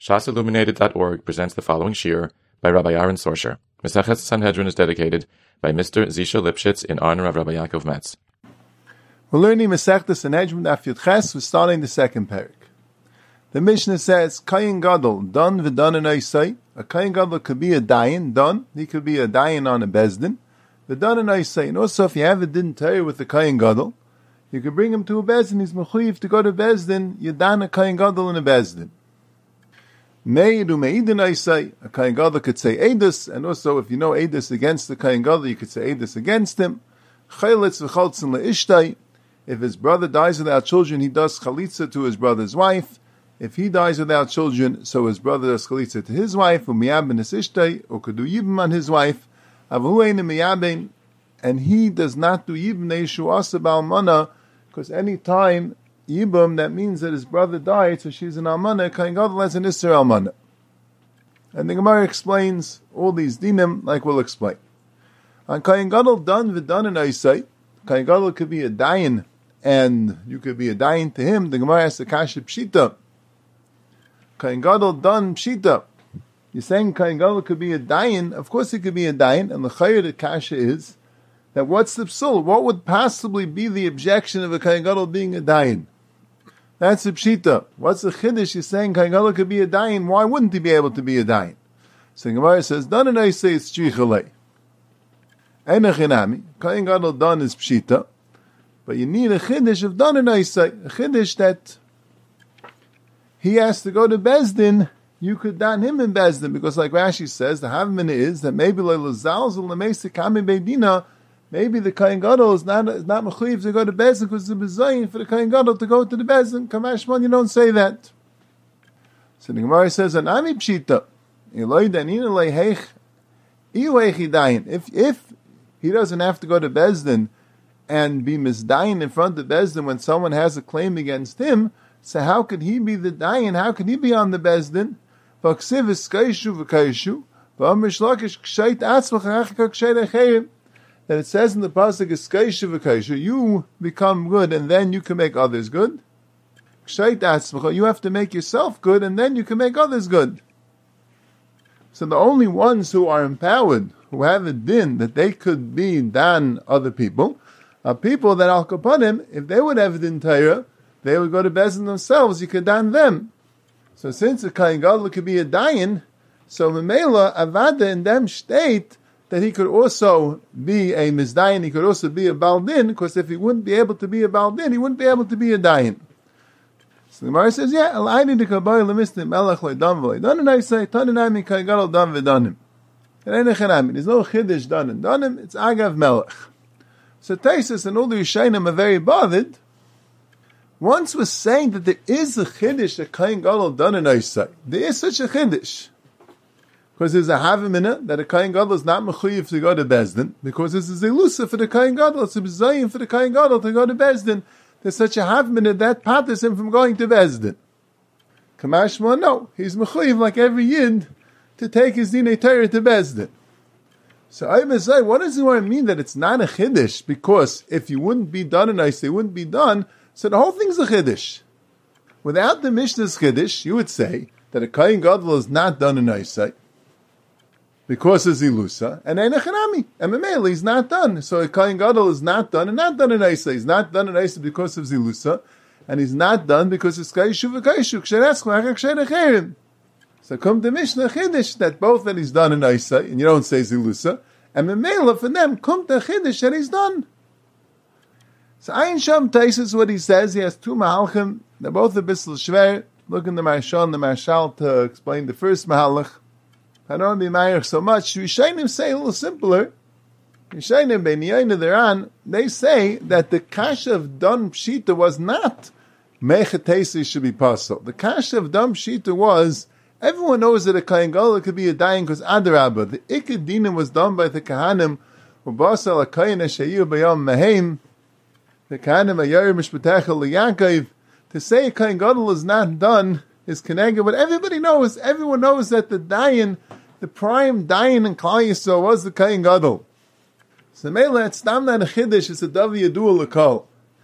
shasilluminated.org presents the following shir by Rabbi Aaron Sorsher. Mesechet Sanhedrin is dedicated by Mr. Zisha Lipschitz in honor of Rabbi Yaakov Metz. We're learning Mesechet Sanhedrin Daf Yud Ches. We're starting the second parak. The Mishnah says, Kayin Gadol, done v'done and Isai. A Kayin Gadol could be a dayan, done. He could be a dayan on a bezdin. V'done and Isai. And also, if you have a din Torah with the Kayin Gadol, you could bring him to a bezdin. He's mechuyev to go to bezdin. You dan a Kayin Gadol in a bezdin. Meidu meidin Isai. A Kayin Gadol could say Eidus, and also if you know Eidus against the Kayin Gadol, you could say Eidus against him. Chaylitz v'choltzin le'ishtai. If his brother dies without children, he does chalitza to his brother's wife. If he dies without children, so his brother does chalitza to his wife, umiyabin es ishtai, or could do yibum on his wife, avahu ein miyabin, and he does not do yibum neishu asa ba'almana, because any time yibum, that means that his brother died, so she's an almana, kain gadol has an isser almana. And the Gemara explains all these dinim, like we'll explain. On kain gadol done v'done in Isai, kain gadol could be a dayan, and you could be a dayan to him. The Gemara has the kasha pshita. Kain Gadol done pshita. You're saying Kain Gadol could be a dayan. Of course, he could be a dayan. And the chayr the kasha is that what's the psul? What would possibly be the objection of a Kain Gadol being a dayan? That's the pshita. What's the chiddush? You're saying Kain Gadol could be a dayan. Why wouldn't he be able to be a dayan? So the Gemara says, "Done and I say it's tzrichalei." Einachinami Kain Gadol done is pshita, but you need a chiddush of done and I say a chiddush that he has to go to Bezdin, you could dan him in Bezdin, because like Rashi says, the havmina is that maybe maybe the Kain Gadol is not mechuyev to go to Bezdin because it's a bezayin for the Kain Gadol to go to the Bezdin. Kamashman, you don't say that. So the Gemara says, "Anami pshita, if he doesn't have to go to Bezdin and be misdayin in front of Bezdin when someone has a claim against him, so how could he be the dayan? How could he be on the bezdin? That it says in the pasuk, you become good and then you can make others good. You have to make yourself good and then you can make others good. So the only ones who are empowered, who have a din that they could be dan other people, are people that al kapanim, if they would have a din Torah, they would go to Bezdin themselves, you could dan them. So since a Kain Gadol could be a dayan, so Memela, Avada in them state that he could also be a Mizdayan, he could also be a Baldin, because if he wouldn't be able to be a Baldin, he wouldn't be able to be a dayan. So the Gemara says, yeah, Al-Aini de Kabay Lemistim Melech Le'dam V'le'dan, and I say, Tananami Kain Gadol dam v'danim. There's no Chiddush done in Danim, it's Agav Melech. So Taisus and all the Yishayim are very bothered. Once was saying that there is a chiddush that Kain Gadol done in Isai. There is such a chiddush. Because there's a havamina that a Kain Gadol is not mechuyev to go to Bezdin, because this is a lusa for the Kain Gadol, it's a b'zayin for the Kain Gadol to go to Bezdin. There's such a havamina that patters him from going to Bezdin. Kamashma, no. He's mechuyev like every yid to take his dinei Torah to Bezdin. So I must say, what does it mean that it's not a chiddush? Because if you wouldn't be done in Isai, it wouldn't be done. So the whole thing's a chiddush. Without the Mishnah's chiddush, you would say that a Kain Gadol is not done in Isai because of Zilusa, and Einachanami, and Memela, he's not done. So a Kain Gadol is not done, and not done in Isai. He's not done in Isai because of Zilusa, and he's not done because it's Kaishu v'Kaishu, Kshereschma, Ksherecherim. So come the Mishnah chiddush that both that he's done in Isai, and you don't say Zilusa, and Memela, for them, come the chiddush that he's done. So Ayin Sham Taisus what he says. He has two mahalchim. They're both a bissel shver. Look in the Marshal and the Marshal to explain the first mahalach. I don't be ma'ir so much. Rishayim say a little simpler. Rishayim ben Yaina thereon, they say that the kasha of Dam Pshita was not Mechet Taisus should be puzzled. The kasha of Dam Pshita was, everyone knows that a Kain Gadol could be a dayan because Adarabba. The Ikad Dinim was done by the Kahanim, Ubasal HaKayin HaShayu Bayam Mehem, the Kahanim Ayar Mishpatechel Yaakov. To say a Kain Gadol is not done is connected, but everyone knows that the dayan, the prime dayan in Klal Yisrael was the Kain Gadol. So Mela, it's not a chiddush, it's a davi yadul l'kol.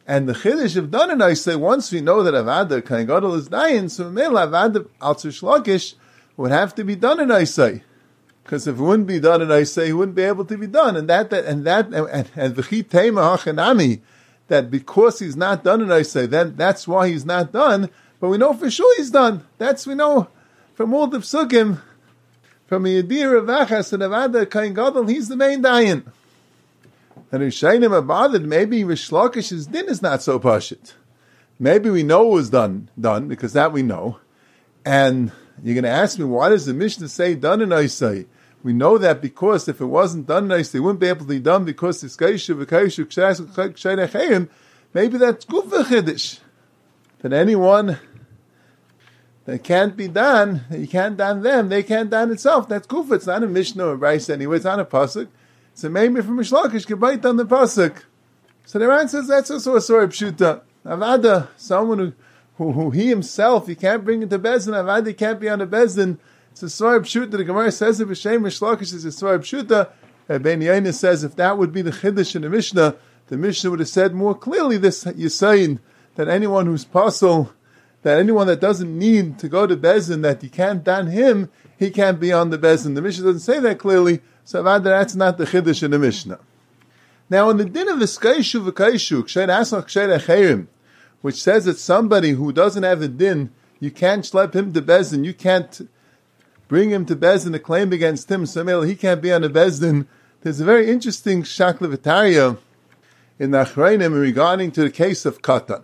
And the Chiddush of Danan, I say, once we know that Avada Kain Gadol is dying, so Mela Avada Al Tzur Shlokish would have to be done in I say. Because if it wouldn't be done in I say, it wouldn't be able to be done. And V'chi Tema Hachanami, that because he's not done in I say, then that's why he's not done. But we know for sure he's done. We know from all the Psukim, from Yedir of Achas and Avada Kain Gadol, he's the main dayan. And Rishayim are bothered, maybe Rish Lakish's din is not so pashit. Maybe we know it was done, because that we know. And you're going to ask me, why does the Mishnah say done in Isai? We know that because if it wasn't done in Isai, it wouldn't be able to be done because this Kaishu, V'kaishu, Kshaynechayim, maybe that's Gufa Chiddush. That anyone that can't be done, you can't done them, they can't done itself. That's Gufa. It's not a Mishnah or a Bryce anyway, it's not a Pasuk. So maybe from Rish Lakish can bite on the pasuk. So the Ran says that's also a Sorah Pshuta. Avada, someone who he himself, he can't bring into Bezdin, Avada can't be on the Bezdin. It's a Sorah Pshuta. The Gemara says if Hashem Rish Lakish is a Sorah Pshuta, Ben Yaina says if that would be the Chiddush in the Mishnah would have said more clearly this Yisayin, that anyone who's puzzle, that anyone that doesn't need to go to Bezdin, that you can't dan him, he can't be on the Bezdin. The Mishnah doesn't say that clearly. So that's not the Chiddush in the Mishnah. Now, in the din of the Skaishu V'kaishu, Kshein Asach Kshein Acherim, which says that somebody who doesn't have a din, you can't schlep him to Bezdin, you can't bring him to Bezdin, a claim against him, so he can't be on the Bezdin. There's a very interesting Shaklevitaria in the Achrayim regarding to the case of Katan.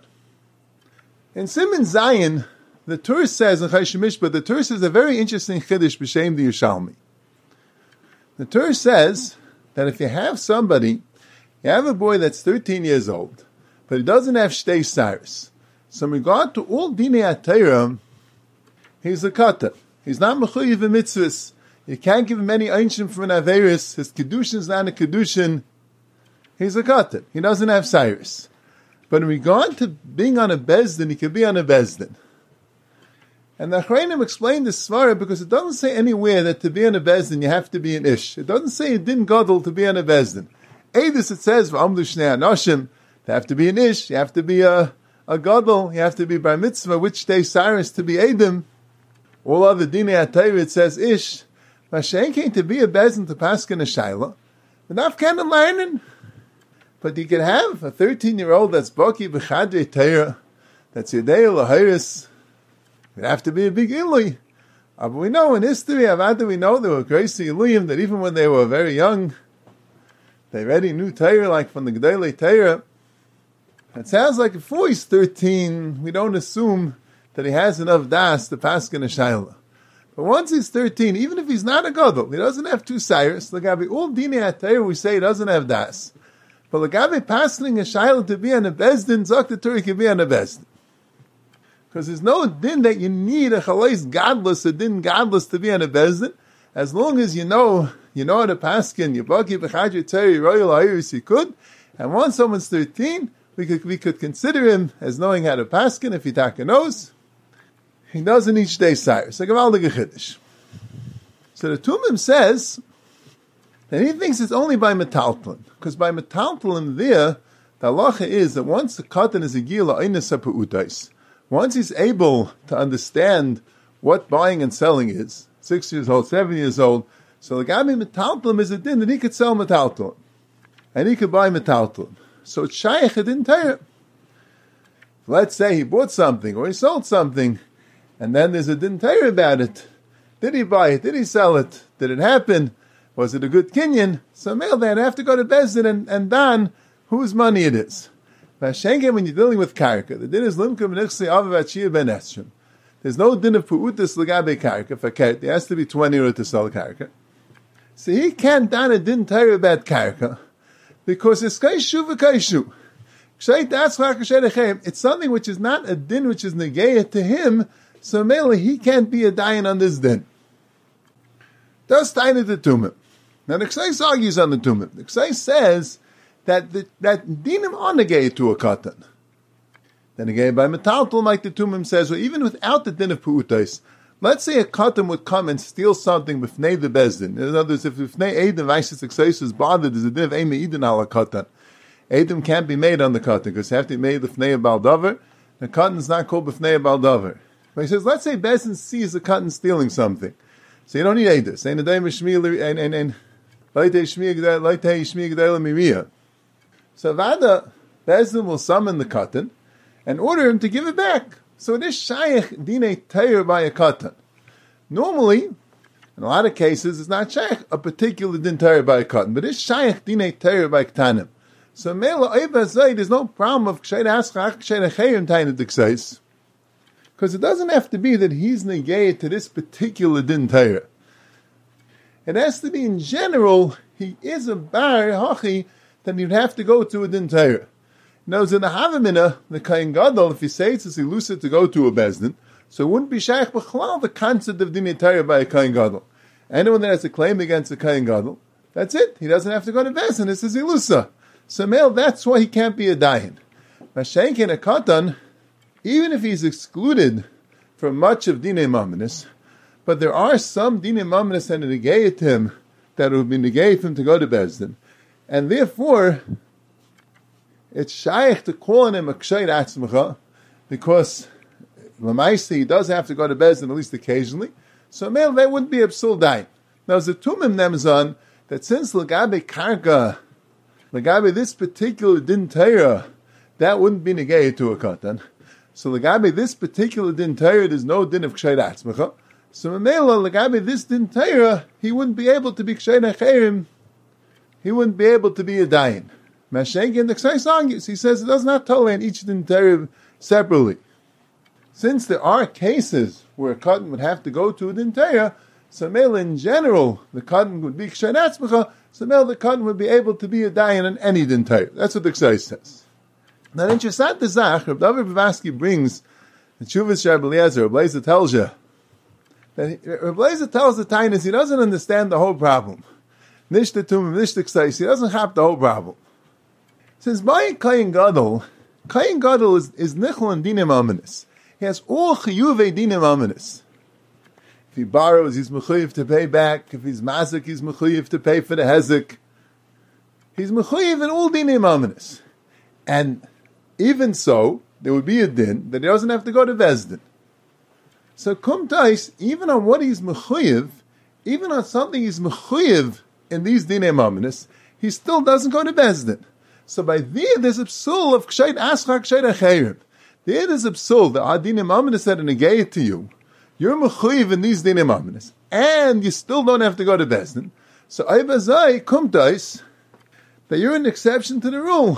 In Siman Zayin, the Tur says, in Chayshim but the Tur says a very interesting Chiddush b'Shem the Yerushalmi. The Torah says that if you have somebody, you have a boy that's 13 years old, but he doesn't have Shtei Saris. So in regard to all Dinei HaTorah, he's a katan. He's not mechuyev in mitzvahs. You can't give him any einshim from an Averis. His Kedushin is not a Kedushin. He's a katan. He doesn't have Cyrus. But in regard to being on a Bezdin, he can be on a Bezdin. And the Achrayim explained this svara because it doesn't say anywhere that to be on a Bezdin you have to be an Ish. It doesn't say it didn't gadol to be on a Bezdin. Eidus it says v'amdu shnei anoshim. You have to be an Ish. You have to be a gadol. You have to be bar mitzvah. Which day Cyrus to be Eidim. All other dinei HaTorah it says Ish. Mashen came to be a Bezdin to paskin a shayla. But not kind of learning. But you can have a 13-year-old that's baki b'chadrei Torah. That's Yedei Lahiris. It'd have to be a big Ilui. But we know in history, Avada, we know there were crazy Iluyim that even when they were very young, they already knew Torah, like from the Gedolei Torah. It sounds like before he's 13, we don't assume that he has enough das to paskin a shayla. But once he's 13, even if he's not a gadol, he doesn't have two sires. Lagabi all dinei HaTorah, we say he doesn't have das. But lagabi paskin a shayla to be on a bezdin, zok the Torah can be on a bezdin. Because there's no din that you need a chalais godless, a din godless to be on a bezdin. As long as you know how to paskin, you baki b'chadri Torah, royal ha'irus, you could. And once someone's 13, we could consider him as knowing how to paskin if he taka knows. He doesn't each day sire. So Gavaldig Chiddush. So the Tumim says that he thinks it's only by metaltalin. Because by metaltalin there, the halacha is that once the katan is a gila einasa pe'utais, once he's able to understand what buying and selling is, 6 years old, 7 years old, so the gabi metaltalin is a din that he could sell metaltalin. And he could buy metaltalin. So it's shaykh, it didn't Torah. Let's say he bought something or he sold something, and then there's a din Torah about it. Did he buy it? Did he sell it? Did it happen? Was it a good kinyan? So male then have to go to Bezdin and dan whose money it is. Vashenke, when you're dealing with karka, the din is limkum nechse avavat shia ben esrim. There's no din of pu'utis l'gabe karka for karka. There has to be 20 euro to sell karka. So he can't dan a din Torah about karka because it's kaishu v'kaishu. It's something which is not a din which is negayah to him, so mainly he can't be a dayan on this din. Does taina the tumim. Now the Ksais argues on the tumim. The Ksais says that dinim are negayah to a katan. Then again, by metaltal, like the tumim says, or even without the din of pu'utais, let's say a katan would come and steal something with b'fnei the bezdin. In other words, if b'fnei eidin v'aisis the Ksais is bothered, there's a din of eimei idin ala katan. Edom can't be made on the katan because they have to be made l'fnei bal davar. The katan is not called b'fnei bal davar. But he says, let's say Bezdin sees the katan stealing something. So you don't need edus. And so Vada, Bezdin will summon the katan and order him to give it back. So it is shaykh dinei teir by a katan. Normally, in a lot of cases, it's not shaykh a particular din teir by a katan, but it's shaykh dinei teir by ktanim. So Mela Oiva Zayd, there's no problem of Kshay Aschach, Kshay Achayim Taina Dikseis. Because it doesn't have to be that he's negated to this particular din Torah. It has to be in general, he is a bar hachi, then you'd have to go to a din Torah. Now, in the Havamina, the Kayin Gadol, if he says it's elusive to go to a Bezdin, so it wouldn't be Shaykh B'chlal, the concept of din Torah by a Kayin Gadol. Anyone that has a claim against a Kayin Gadol, that's it. He doesn't have to go to Bezdin, this is elusive. So male, that's why he can't be a dayan. Mashenk in a katan, even if he's excluded from much of dinei mamanis, but there are some dinei mamanis that negate him, that would be negate him to go to Bezdin, and therefore it's shaykh to call him a kshay atzmacha, because Lamaisi he does have to go to Bezdin at least occasionally. So male, that wouldn't be a psul dayan. Now, the tumim nemzon that since lagabe karka. Lagabe, this particular din Torah, that wouldn't be negated to a katan. So Lagabe, this particular din Torah, there's no din of kshay atzmacha. So Mamela, Lagabe, this din Torah, he wouldn't be able to be kshay acherim. He wouldn't be able to be a dayan. Mashenk in the Ksay Songyus, he says it does not tolerate each din Torah separately. Since there are cases where a katan would have to go to a din Torah, so Mamela, in general, the katan would be kshay atzmacha. So now the katan would be able to be a dayan on any din Torah. That's what the Ksai says. Now in Shesat the Zach, Reb David Bavaski brings the Chuvas Reb Eliezer. Reb Eliezer tells you that Reb Eliezer tells the Tainus he doesn't understand the whole problem. Nishta Tumim, Nishta Ksai, he doesn't have the whole problem. Since by Kayin Gadol is Nichol and Dinim Aminis. He has all Chiyuvei Dinim Aminis. If he borrows, he's mechuyev to pay back. If he's mazik, he's mechuyev to pay for the hezek. He's mechuyev in all dinei mamanis. And even so, there would be a din that he doesn't have to go to Bezdin. So kumtais, even on what he's mechuyev, even on something he's mechuyev in these dinei mamanis, he still doesn't go to Bezdin. So by there's a psul of ksheit aschak ksheit acherim. There's a psul, the dinei mamanis that are negated to you. You're mechuyev in these dinei mamanis, and you still don't have to go to Bezdin. So Aibazai kumtais that you're an exception to the rule.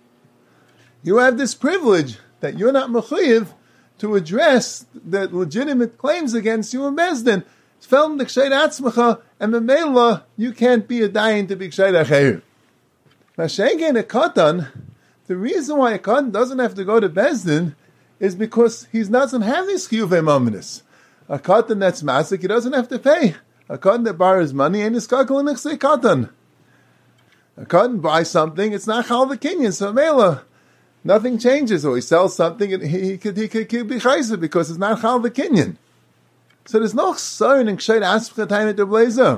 You have this privilege that you're not mechuyev to address the legitimate claims against you in Bezdin. It's felt the kshay atzmacha, and memela you can't be a dayan to be kshay acheir. Mashenke in a katan, the reason why a katan doesn't have to go to Bezdin is because he doesn't have these chiyuvei mamanis. A katan that's masik, he doesn't have to pay. A katan that borrows money ain't his kakal and next katan. A katan buys something, it's not chal the kinyan, so mela, nothing changes. Or he sells something, and he could be chayzer because it's not chal the kinyan. So there's no chsaron in kshay aspcha tainat de blazer.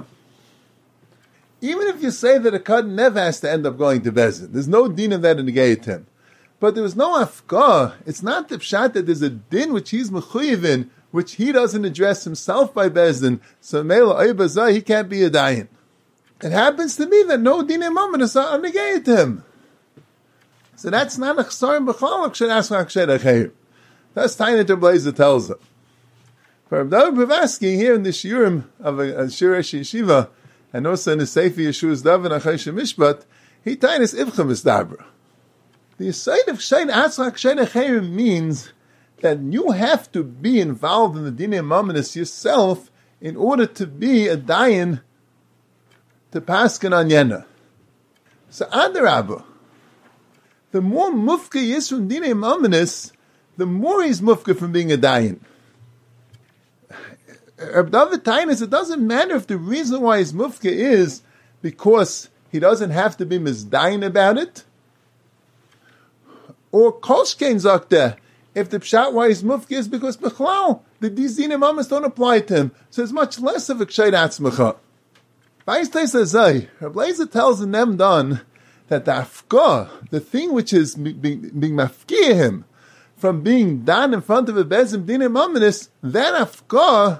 Even if you say that a katan never has to end up going to Bezdin, there's no din of that in the him. But there was no afkar. It's not the pshat that there's a din which he's mechuyev in, which he doesn't address himself by Bezdin, so Mela Oibazai, he can't be a dayan. It happens to be that no dinei mamanis are negated to him. So that's not a chsarim b'chalak should ask Akshed Acheir. That's Tainat Blazer tells him. For Rabbi Bavaski here in the shiurim of a Shir Yeshiva, and also in the Sefer Yeshua's Daven Achai Mishpat, he Tainus Ivcha Misdabra. The side of Kshed Acheir means that you have to be involved in the dinei mamanis yourself in order to be a dayan to paskin on yena. So adarabba, the more mufka he is from dinei mamanis, the more he's mufka from being a dayan. Reb David Tainus, it doesn't matter if the reason why he's mufka is because he doesn't have to be misdayan about it, or kolshkein zakta, if the pshat why he's mufki is because b'chlal, these dinei mamas don't apply to him, so it's much less of a kshay atzmacha. Rabbi Lezer tells in them done that the afka, the thing which is being mafkia him from being done in front of a bezim dinim ominous, that afka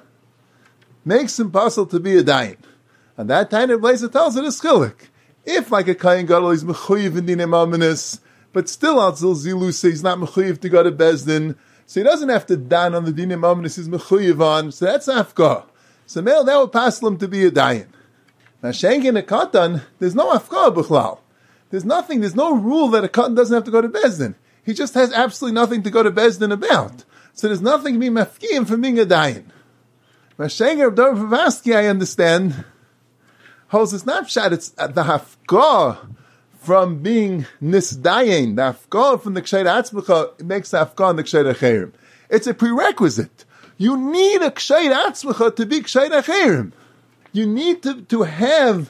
makes him possible to be a dayan. And that time of place it tells it is chilik. If like a kain gadol is mechuyev in dinim ominous, but still Atzil Zilu says he's not mechuyev to go to bezdin, so he doesn't have to dan on the dinim ominous he's mechuyev on. So that's afka. So male that would pass him to be a dayan. Now shenkin a katan, there's no afka b'chlal. There's no rule that a katan doesn't have to go to bezdin. He just has absolutely nothing to go to bezdin about. So there's nothing to be mafkiim from being a dayan. Mashenker of Dor Vavaski, I understand, holds it's not pshat, it's the hafkah from being nisdayin, the hafkah from the ksheir atzmecha, it makes the hafkah and the ksheir acherim. It's a prerequisite. You need a ksheir atzmecha to be ksheir acherim. You need to have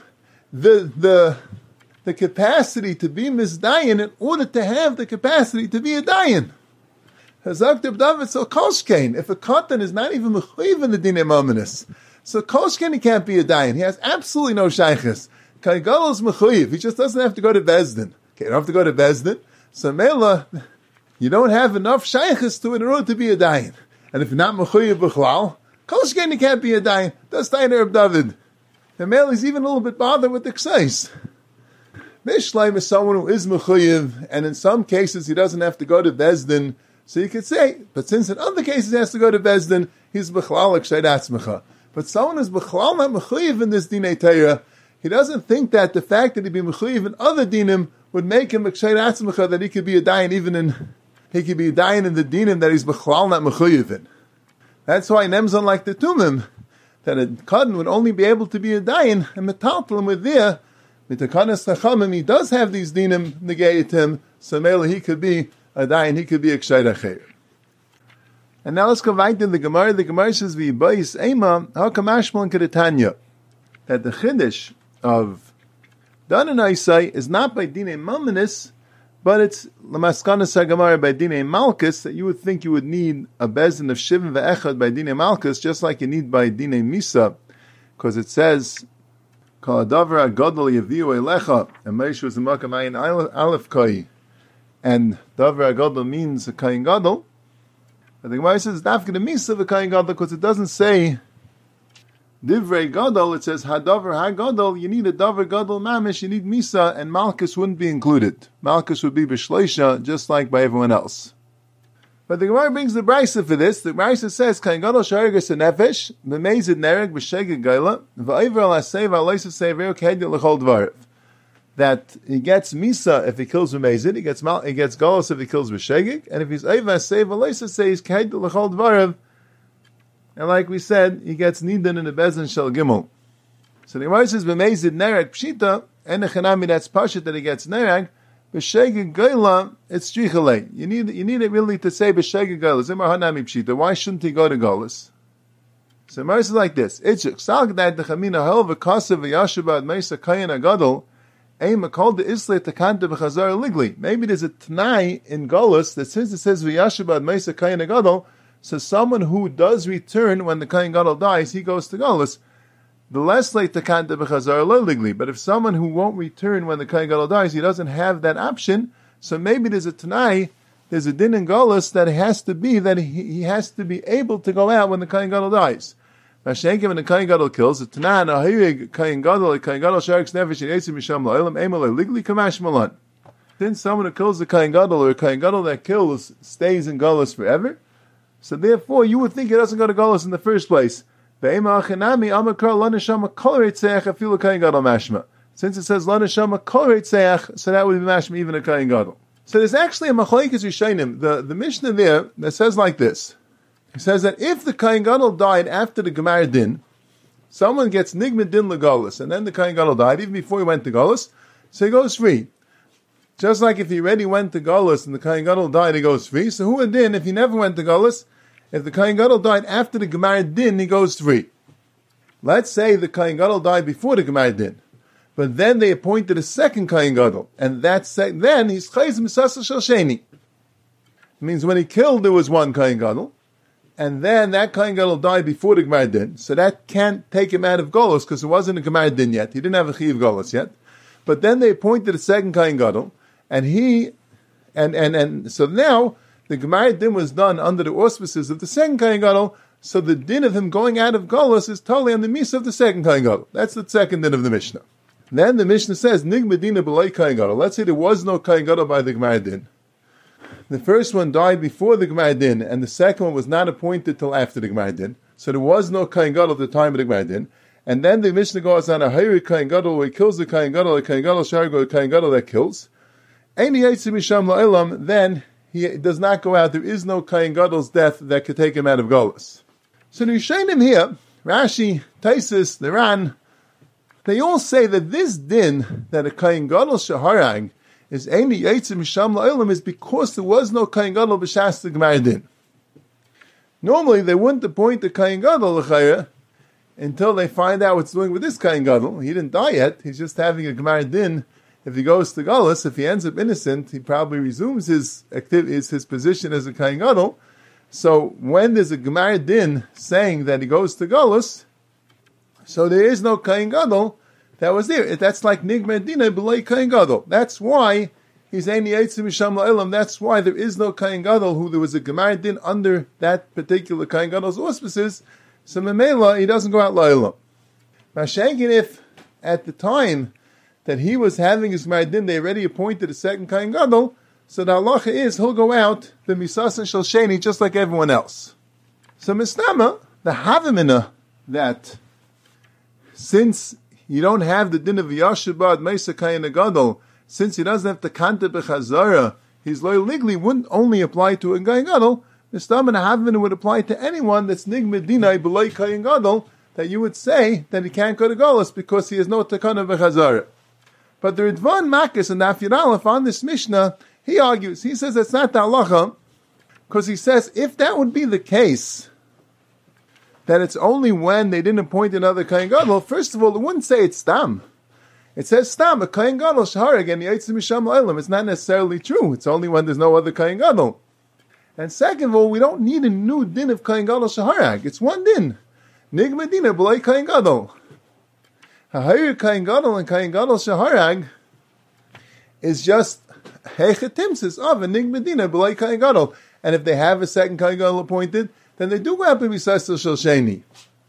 the capacity to be misdayin in order to have the capacity to be a dayan. Hazak David, so koshkein, if a katan is not even mechuyev in the dinim ominous, so koshkein he can't be a dayan. He has absolutely no shaykhis. Kain gadol is mechuyev. He just doesn't have to go to bezdin. Okay, you don't have to go to bezdin. So mela, you don't have enough shaykhis to it in order to be a dayan. And if you're not mechuyev b'chlal, koshkein he can't be a dayan. That's Tainer of David. And mela is even a little bit bothered with the ksais. Mishleim is someone who is mechuyev, and in some cases he doesn't have to go to bezdin. So you could say, but since in other cases he has to go to bezdin, he's b'chlal ksheir atzmecha. But someone who's b'chlal not mechuyev in this dinei Torah, he doesn't think that the fact that he be mechuyev in other dinim would make him ksheir atzmecha, that he could be a dayan he could be a dayan in the dinim that he's b'chlal not mechuyev in. That's why Nemzon like the Tumim, that a Kadon would only be able to be a dayan, and metaltalim with there, with the Kanas Chachamim, he does have these dinim negated him, so mele he could be a dayan, he could be a ksheir acher. And now let's go right in the Gemara. The Gemara says, "V'yibayis ema hakamashmon kedetanya," that the chiddush of Danan Isai is not by dinei maminis, but it's lamaskanas haGemara by dinei malchus, that you would think you would need a bezdin of shivim ve'echad by dinei malchus, just like you need by dinei misa, because it says, "Kol hadavar hagadol yaviu elecha," and Moshe was a makam ayin aleph koi, and davar hagadol means a kain gadol. But the Gemara says dafka the misa of a kain gadol, because it doesn't say divrei gadol, it says hadavar hagadol. You need a davar gadol mamish, you need misa, and malchus wouldn't be included. Malchus would be b'shleisha, just like by everyone else. But the Gemara brings the brisa for this. The brisa says kain gadol sharigas a nefesh b'meizid nereg b'shegeg gaila v'ayver al hasei v'aloisa seivero k'hedit l'chol dvarav. That he gets misa if he kills b'meizid, he gets galos if he kills b'shegeg, and if he's ayver hasei v'aloisa sei he's k'hedit l'chol dvarav. And like we said, he gets nidan in the bezin shel gimel. So the Gemara says b'meizid nereg pshita, and the chanami that's pashit that he gets nereg. B'shegeg gaila, it's strichalei. You need it really to say b'shegeg gaila. Zimar hanami pshita. Why shouldn't he go to galus? So the Gemara says like this: It's salg that the chamina hel v'kasav v'yashuba ad meisa kayin agadol. Maybe there's a t'nai in Golus that since it says v'yashubad meisa kayin gadol, so someone who does return when the kayin gadol dies, he goes to Golus. The less late takanta b'chazar ligli. But if someone who won't return when the kayin gadol dies, he doesn't have that option. So maybe there's a t'nai, there's a din in Golus that has to be that he has to be able to go out when the kayin gadol dies. Mashenkim and the kain gadol kills the tanan ahirig kain gadol sharks nefesh and yetzim misham la'olam emalei ligli kamash malan. Since someone who kills the kain gadol or a kain gadol that kills stays in galus forever, so therefore you would think it doesn't go to galus in the first place. Ve'ema achinami amakar laneshama kol reitzeach afilu kain gadol mashma. Since it says laneshama kol reitzeach, so that would be mashma even a kain gadol. So there's actually a machlokes rishonim. The Mishnah there that says like this. He says that if the Kain Gadol died after the Gemar Din, someone gets Nigmid Din Legolis, and then the Kain Gadol died, even before he went to Golis, so he goes free. Just like if he already went to Golis and the Kain Gadol died, he goes free. So who Din, if he never went to Golis, if the Kain Gadol died after the Gemar Din, he goes free. Let's say the Kain Gadol died before the Gemar Din, but then they appointed a second Kain Gadol, and then he's Chayz Misasa Shel Sheni. It means when he killed, there was one Kain Gadol, and then that Kain Gadol died before the Gemar Din, so that can't take him out of Golos, because it wasn't a Gemar Din yet. He didn't have a Chiv Golos yet. but then they appointed a second Kohen Gadol, and so now the Gemara din was done under the auspices of the second Kohen Gadol, so the din of him going out of Golus is totally on the misa of the second Kohen Gadol. That's the second din of the Mishnah. Then the Mishnah says, Nig Medina b'lei Kohen Gadol. Let's say there was no Kohen Gadol by the Gemara din. The first one died before the Gemara din, and the second one was not appointed till after the Gemara din. So there was no Kohen Gadol at the time of the Gemara din. And then the Mishnah goes on a Hayri Kohen Gadol where he kills the Kohen Gadol Shar go the Kohen Gadol that kills. Any Yetzi Misham La'ilam, then he does not go out. There is no Kohen Gadol's death that could take him out of Golus. So the Rishonim here, Rashi, Taisus, the Ran, they all say that this din, that a Kohen Gadol Shaharag is Any Yetzi Misham La'ilam, is because there was no Kohen Gadol b'shas the Gemara din. Normally they wouldn't appoint the Kohen Gadol l'chayah until they find out what's doing with this Kohen Gadol. He didn't die yet. He's just having a Gemara din. If he goes to Golus, if he ends up innocent, he probably resumes his position as a Kohen Gadol. So when there's a Gemara din saying that he goes to Golus, so there is no Kohen Gadol that was there. That's like Nig Medina b'lei Kohen Gadol. That's why he's Ein Yetzi Misham La'ilam. That's why there is no Kohen Gadol who there was a Gemara din under that particular Kohen Gadol's auspices. So Memela, he doesn't go out La'ilam. Mashenkin, if at the time that he was having his Gemara din, they already appointed a second Kohen Gadol, so the halacha is he'll go out the Misas and Shalsheni just like everyone else. So Misnama, the Havamina, that since you don't have the din of Yashubad Mesa Kohen Gadol, since he doesn't have the Kanta B'Chazara, his loyal legally wouldn't only apply to a Kohen Gadol, Misnama and Havamina would apply to anyone that's Nig Medina b'lei Kohen Gadol, that you would say that he can't go to Golus because he has no Takana B'Chazara. But the Ridvan Makis and Daf Yud Aleph on this Mishnah, he argues, he says that's not the halacha, because he says if that would be the case, that it's only when they didn't appoint another Kohen Gadol, first of all, it wouldn't say it's Stam. It says Stam, a Kohen Gadol Shaharag and the Yetzi Misham La'ilam. It's not necessarily true. It's only when there's no other Kohen Gadol. And second of all, we don't need a new din of Kohen Gadol Shaharag. It's one din. Nig Medina b'lei Kohen Gadol. Ha'hayir Kohen Gadol and Kohen Gadol Shaharag is just Hechetimsis of a Nig Medina b'lei Kohen Gadol. And if they have a second Kohen Gadol appointed, then they do go up and be Sasel Shalsheni.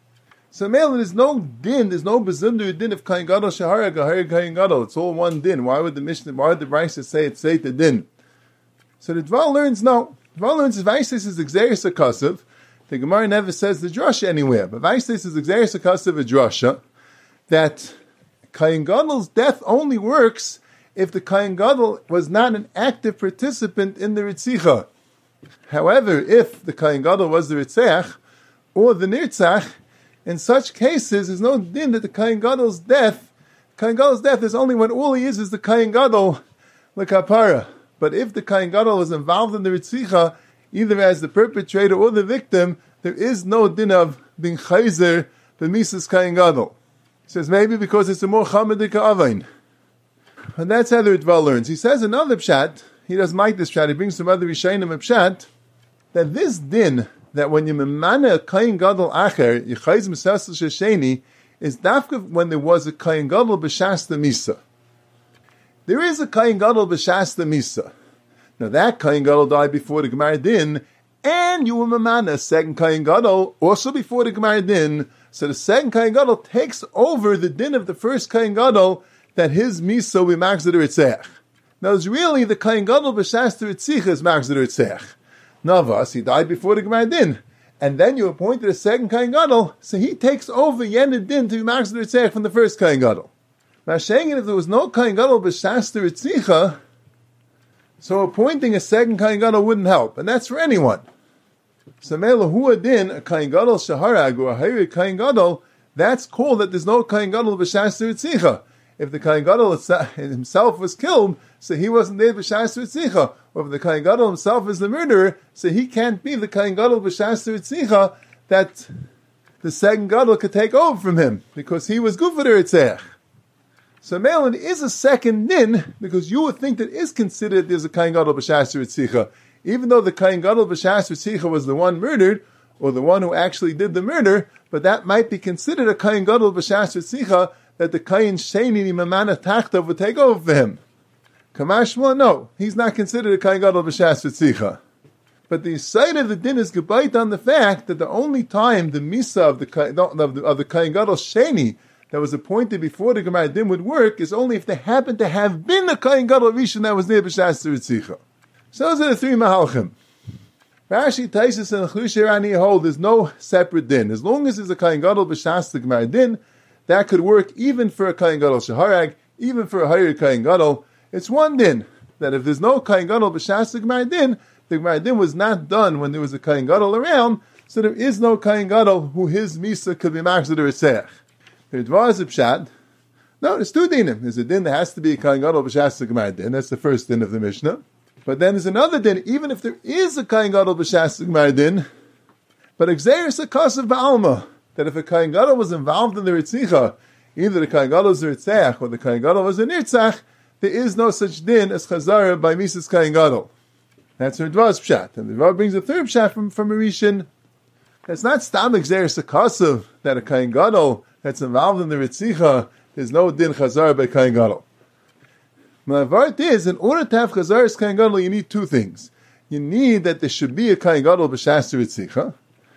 So there's no din, there's no bezunder din of Kohen Gadol Shaharag, Ha'hayir Kohen Gadol. It's all one din. Why would the Brisa say it's the din? So the Dvar learns no. Dvar learns if Vaisis is Xeris Akasav, the Gemara never says the drasha anywhere, but Vaisis is Xeris Akasav a drasha, that Kohen Gadol's death only works if the Kohen Gadol was not an active participant in the Ritzicha. However, if the Kohen Gadol was the Ritzach or the Nirtzach, in such cases, there's no din that the Kohen Gadol's death is only when all he is the Kohen Gadol l'kapara. But if the Kohen Gadol is involved in the Ritzicha, either as the perpetrator or the victim, there is no din of being chayzer b'misas Kohen Gadol. He says maybe because it's a more chamadik avain. And that's how the Ritva learns. He says another pshat, he doesn't like this pshat, he brings some other Rishayim a pshat, that this din, that when you memana a Kohen Gadol acher, you chayz misasel shesheni, is dafka when there was a Kohen Gadol b'shas the misa. There is a Kohen Gadol b'shas the misa. Now that Kohen Gadol died before the Gemara din, and you were mamana a second Kohen Gadol also before the Gemara din. So the second Kohen Gadol takes over the din of the first Kohen Gadol that his misa we magzed the ritzech. Now it's really the Kohen Gadol b'shas the ritzich is magzed the ritzech. Navas, he died before the Gemara din, and then you appointed a second Kohen Gadol, so he takes over Yenid din to be magzed the ritzech from the first Kohen Gadol. Now, if there was no Kohen Gadol b'shas the ritzicha, so appointing a second Kohen Gadol wouldn't help, and that's for anyone. So Mela Huadin, a Kohen Gadol Shaharag, or a Hayri Kohen Gadol, that's called that there's no Kohen Gadol b'shas the ritzicha. If the Kohen Gadol himself was killed, so he wasn't there b'shas the ritzicha. Or if the Kohen Gadol himself is the murderer, so he can't be the Kohen Gadol b'shas the ritzicha that the second Gadol could take over from him, because he was good for the ritzech. So Melon is a second din, because you would think that is considered there's a Kohen Gadol b'shas ritzicha. Even though the Kohen Gadol b'shas ritzicha was the one murdered, or the one who actually did the murder, but that might be considered a Kohen Gadol b'shas ritzicha, that the Kayin Sheni Mamana Tachta would take over for him. Kamashma, no, he's not considered a Kayin Gadol b'shas v'tzicha. But the side of the din is gebayt on the fact that the only time the misa of the Kayin Gadol Sheni that was appointed before the Gemara din would work is only if there happened to have been a Kayin Gadol Rishon that was near b'shas v'tzicha. So those are the three mahalchim. Rashi, Taisus, and Chlusha Rani hold there's no separate din. As long as there's a Kayin Gadol b'shas the Gemara din, that could work even for a Kayin Gadol Shaharag, even for a higher Kayin Gadol. It's one din, that if there's no Kayin Gadol b'shas the Gemara din was not done when there was a Kayin Gadol around, so there is no Kayin Gadol who his misa could be machzor the Ritzach. The Dvar is a pshat. No, there's two dinim. There's a din that has to be a Kayin Gadol b'shas the Gemara din. That's the first din of the Mishnah. But then there's another din, even if there is a Kayin Gadol b'shas the Gemara din, but exeris a kas of ba'alma, that if a Kayin Gadol was involved in the Ritzicha, either the Kayin Gadol was a Ritzach or the Kayin Gadol was a Nirtzach, there is no such din as Chazara by Mises Kayin Gadol. That's her Dvar's pshat. And the Dvar brings a third pshat from a Rishon. It's not stam exeris a kasav that a Kayin Gadol that's involved in the Ritzicha, there's no din Chazara by Kayin Gadol. Ma'avart is, in order to have Chazaras Kayin Gadol, you need two things. You need that there should be a Kayin Gadol b'shas Ritzicha,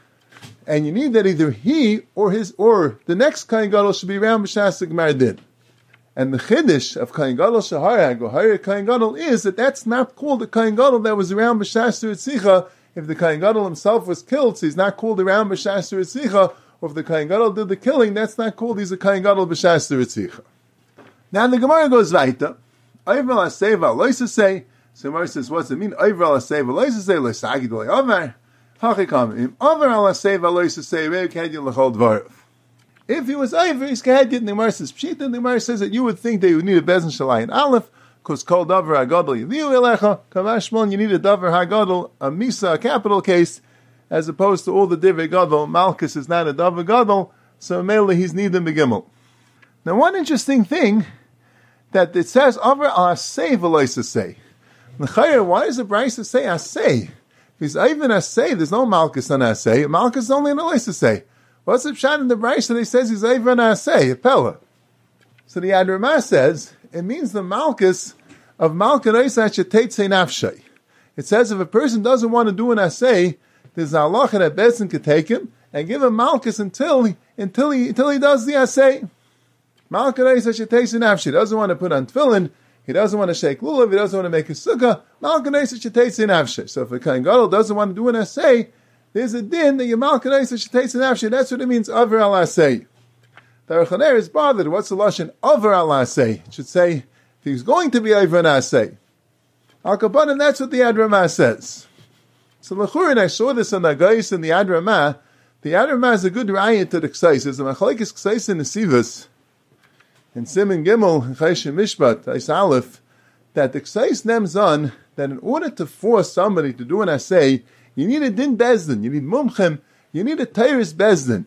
and you need that either he or the next Kayin Gadol should be around b'shas Gemara din. And the chiddush of Kayin Gadol Shaharag or Higher Kayin Gadol is that that's not called a Kayin Gadol that was around b'shas Ritzicha. If the Kayin Gadol himself was killed, so he's not called around b'shas Ritzicha. Or if the Kayin Gadol did the killing, that's not called he's a Kayin Gadol b'shas Ritzicha. Now the Gemara goes weiter. Oiver la seva loisa say. So Gemara says, what's it mean? Oiver la seva loisa say loisagid loiver. Hachikam im over la seva loisa say reikadin lechol dvarav. If he was over, he's kahedit, and the Gemara says, Pshita, and the Gemara says that you would think that you would need a bezin shalai and aleph, because called davar hagadol yiviu elecha, kamashmon, you need a davar hagadol, a misa, a capital case, as opposed to all the divrei gadol. Malchus is not a davar gadol, so mainly he's neither begimel. Now, one interesting thing that it says over asay v'loisa say. L'chayr, why does the Brisa say asay? If he's even asay, there's no malchus on asay. Malchus is only an loisa say. What's the pshat in the Brisa? He says he's even asay, a pella. So the Yad Ramah says it means the malchus of malchus shetetze nafshay. It says if a person doesn't want to do an asay, there's a halacha that Bezdin could take him and give him malchus until he does the asay. Malchus shetetze nafshay. He doesn't want to put on tefillin. He doesn't want to shake lulav. He doesn't want to make a sukkah. Malchus shetetze nafshay. So if a Kayin Gadol doesn't want to do an asay, there's a din that your malchus shetetze nafshay. That's what it means. Over al asay. The Aruch LaNer is bothered. What's the lashon over al asay? It should say if he's going to be over an asay. Al kapanim, that's what the Yad Ramah says. So l'churin, I saw this on the Gais and the Yad Ramah. The Yad Ramah is a good raya to the Ksais. There's a machlekes Ksais in the Sivas, in Siman Gimel, Chayshim Mishpat, Ais Aleph, that the Ksais nems on that in order to force somebody to do an asay, you need a din bezdin, you need mumchem, you need a teiris bezdin.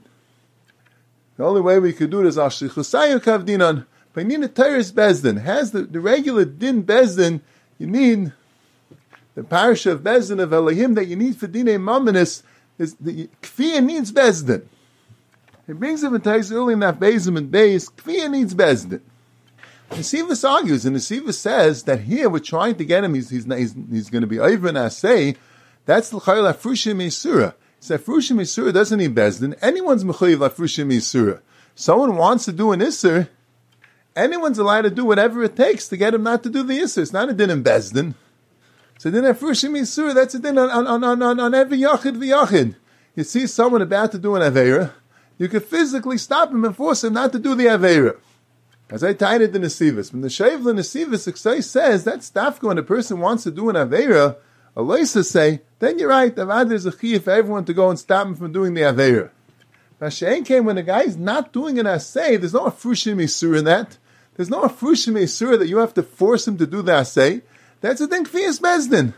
The only way we could do it is ashlichusayu kavdinan, but you need a teiris bezdin. Has the regular din bezdin, you need the parasha of bezdin of Elohim that you need for dinei mamanis, is the kfiyah needs bezdin. He brings him and ties early in that Bezim and Beis, Kfiyah needs Bezdin. Nesivus argues, and Nesivus says that here we're trying to get him, he's going to be over and asay. That's l'chayil afrushim isura. So afrushim isura doesn't need Bezdin. Anyone's mechayiv afrushim isura. Someone wants to do an isur, anyone's allowed to do whatever it takes to get him not to do the isur. It's not a din in Bezdin. So din afrushim isura, that's a din on every yachid v'yachid. You see someone about to do an aveira, you could physically stop him and force him not to do the Aveira. As I tied it in the Nesivus. When the Shev in the Nesivus says that's dafka when a person wants to do an Aveira, a Leisa say, then you're right, Avad is a chiyah for everyone to go and stop him from doing the Aveira. Mashiach came when the guy is not doing an Asay, there's no Afrushim Isur in that. There's no Afrushim Isur that you have to force him to do the Asay. That's a thing Kfiyas Bezdin.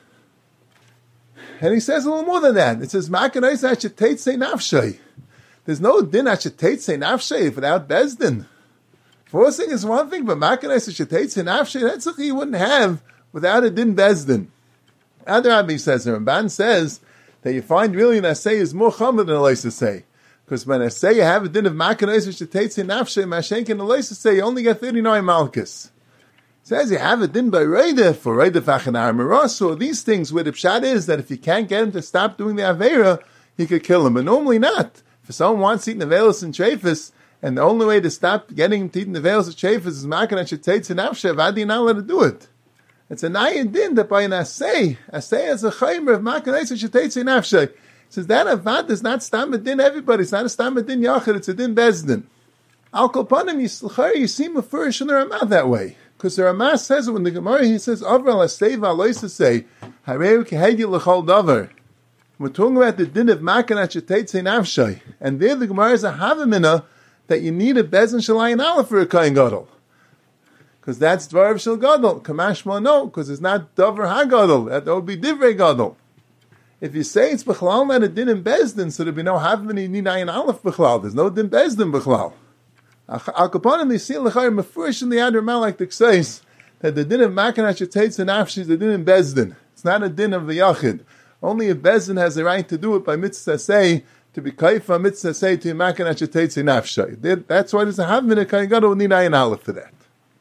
And he says a little more than that. It says, Makanais Ashetet Say Nafshay. There's no din ashetetze nafshay without bezdin. Forcing is one thing, but makanais ashetetze nafshay, that's what you wouldn't have without a din bezdin. Other Rabbi says, the Ramban says that you find really an asay is more chamad than a leisa say. Because when I say you have a din of Makanais which takes in Nafshe, Mashenkin Aloisa say you only get 39 Malchus. It says you have a din by Reida for Reida Fachanar Maras. So these things where the pshat is that if you can't get him to stop doing the Avera, he could kill him. But normally not. If someone wants to eat Nevelis and Trefus, and the only way to stop getting him to eat Nevelis and Trefus is Makanai should take in Nafshe, Vadi not let it do it. It's a Nayan din that by an Asay as a Chaymer of Makanai should take in Nafshe. Says that avad is not stamadin everybody. It's not a stamadin yachid. It's a din bezdin. Al kolpanim you see mafurish in the Ramah that way because the Ramah says it when the Gemara he says Avral Aseva Aloisa say Hareu kehegi l'chol davar. We're talking about the din of makanat shetetzei nafshay, and there the Gemara is a havamina that you need a bezdin shalayin aleph for a kain gadol because that's dvar shel gadol. Kamashma no, because it's not davar hagadol. That would be divrei gadol. If you say it's Bechlal, not a din in Bezdin, so there'd be no Havmini Ninayin Aleph Bechlal. There's no din Bezdin Bechlal. Al Kapanim, they see Lechayr Mefurish in the Adar Malak that says that the din of Makanat Shetetz and Nafshi is the din in Bezdin. It's not a din of the Yachid. Only if Bezdin has the right to do it by Mitzvah Say, to be Kaifa Mitzvah Say to Makanat Shetetz and Nafshi. That's why there's a Havmini Kaigado with Ninayin Aleph for that.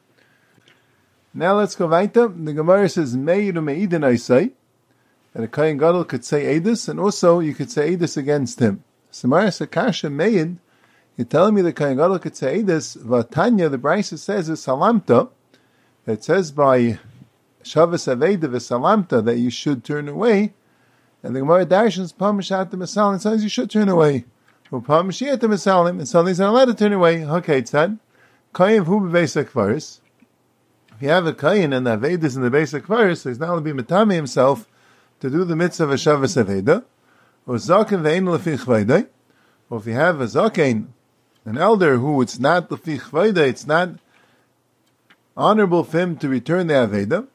Now let's go weiter. The Gemara says, Meiru Me'idin Aisai. And a Kayin Gadol could say Eidus, and also you could say Eidus against him. Samara Sakasha Meid, you're telling me the Kayin Gadol could say Eidus, Vatanya, the Brisa says, is Salamta. It says by Shavas Aveda Salamta that you should turn away. And the Gemara Darshans, Pamashat the Masalim says you should turn away. Or Pamashiat the Masalim, and suddenly he's not allowed to turn away. Okay, it's that. Kayin Hu Bevesa Kvaris. If you have a Kayin and the Avedis in the basic Kvaris, so he's not going to be Matami himself to do the mitzvah of Shavas Aveda, or Zaken ve'en lefi chvaydei, or if you have a Zaken, an elder who it's not lefi chvaydei, it's not honorable for him to return the Aveda,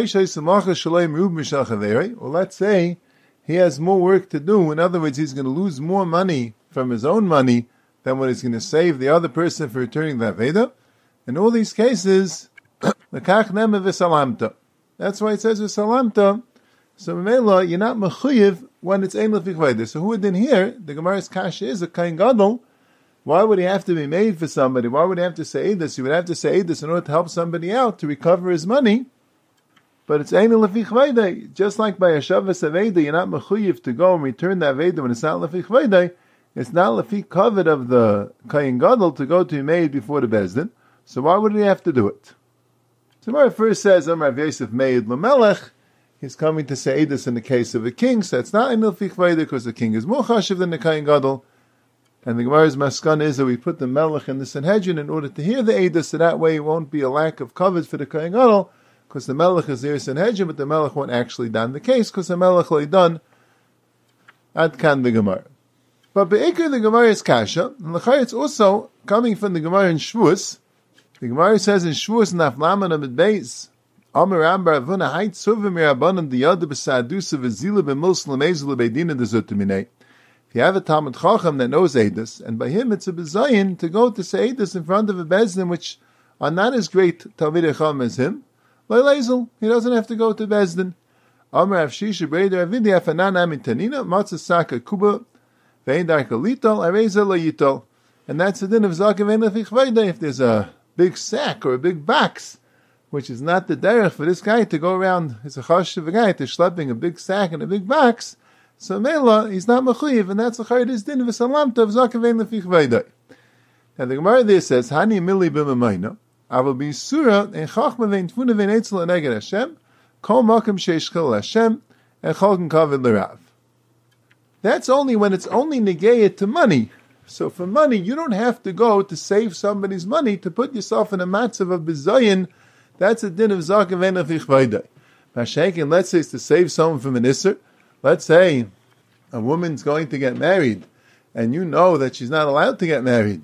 or let's say he has more work to do, in other words, he's going to lose more money from his own money than what he's going to save the other person for returning the Aveda. In all these cases, l'kach nema v'salamta. That's why it says v'salamta. So Mela, you're not mechuyev when it's ein lefi chvaydei. So who would then here? The Gemara's kasha is a kain gadol. Why would he have to be made for somebody? Why would he have to say this? He would have to say this in order to help somebody out to recover his money. But it's ein lefi chvaydei. Just like by a Shavas Aveda, you're not mechuyev to go and return the Aveda when it's not lefi chvaydei. It's not lefi kavod of the kain gadol to go to be made before the bezdin. So why would he have to do it? So Gemara first says, Rav Yosef made lamelech. He's coming to say this in the case of a king, so it's not in the Fichvayda because the king is more chashiv than the Kayin Gadol. And the Gemara's maskan is that we put the Melech in the Sanhedrin in order to hear the Eidah, so that way it won't be a lack of coverage for the Kayin Gadol, because the Melech is there Sanhedrin, but the Melech won't actually done the case, because the Melech lay done at Kan the Gemara. But Be'ikr the Gemara is Kasha, and L'chai it's also coming from the Gemara in Shvuos. The Gemara says in Shvuos Naflaman Amid Beis, Amar Ambar Avuna Hayt Suvim Mirabanan Diyad B'Sadusa V'Zila B'Muslim Ezula Beidina Dezutumine. If you have a Talmud Chacham that knows Eidos, and by him it's a bezayin to go to say Eidos in front of a bezdin which are not as great Talmidei Chacham as him, Leilazel, he doesn't have to go to bezdin. Amar Avshisha Breder Avidi Afanan Amin Tanina Matzah Saka Kuba Vein Darka Litol Areza Layitol. And that's the din of Zaken Vein Lefich Vayda. If there's a big sack or a big box, which is not the derech for this guy to go around, it's a chashiv guy to schlepping a big sack and a big box, so Mela, he's not mechuyev, and that's the chayidis din of salamta of zaken vein lefich vayday. Now the Gemara there says, Hani mili b'mamayna, aval b'yisura, en chachma vein tfuna vein etzel eneged Hashem, kol makim sheishchil Hashem, and chalkin kavod l'rav. That's only when it's only negayet to money. So for money, you don't have to go to save somebody's money to put yourself in a matzav of bizayin. That's a din of zaken vein lefich vayday. Mashenkin, let's say it's to save someone from an isser. Let's say a woman's going to get married, and you know that she's not allowed to get married.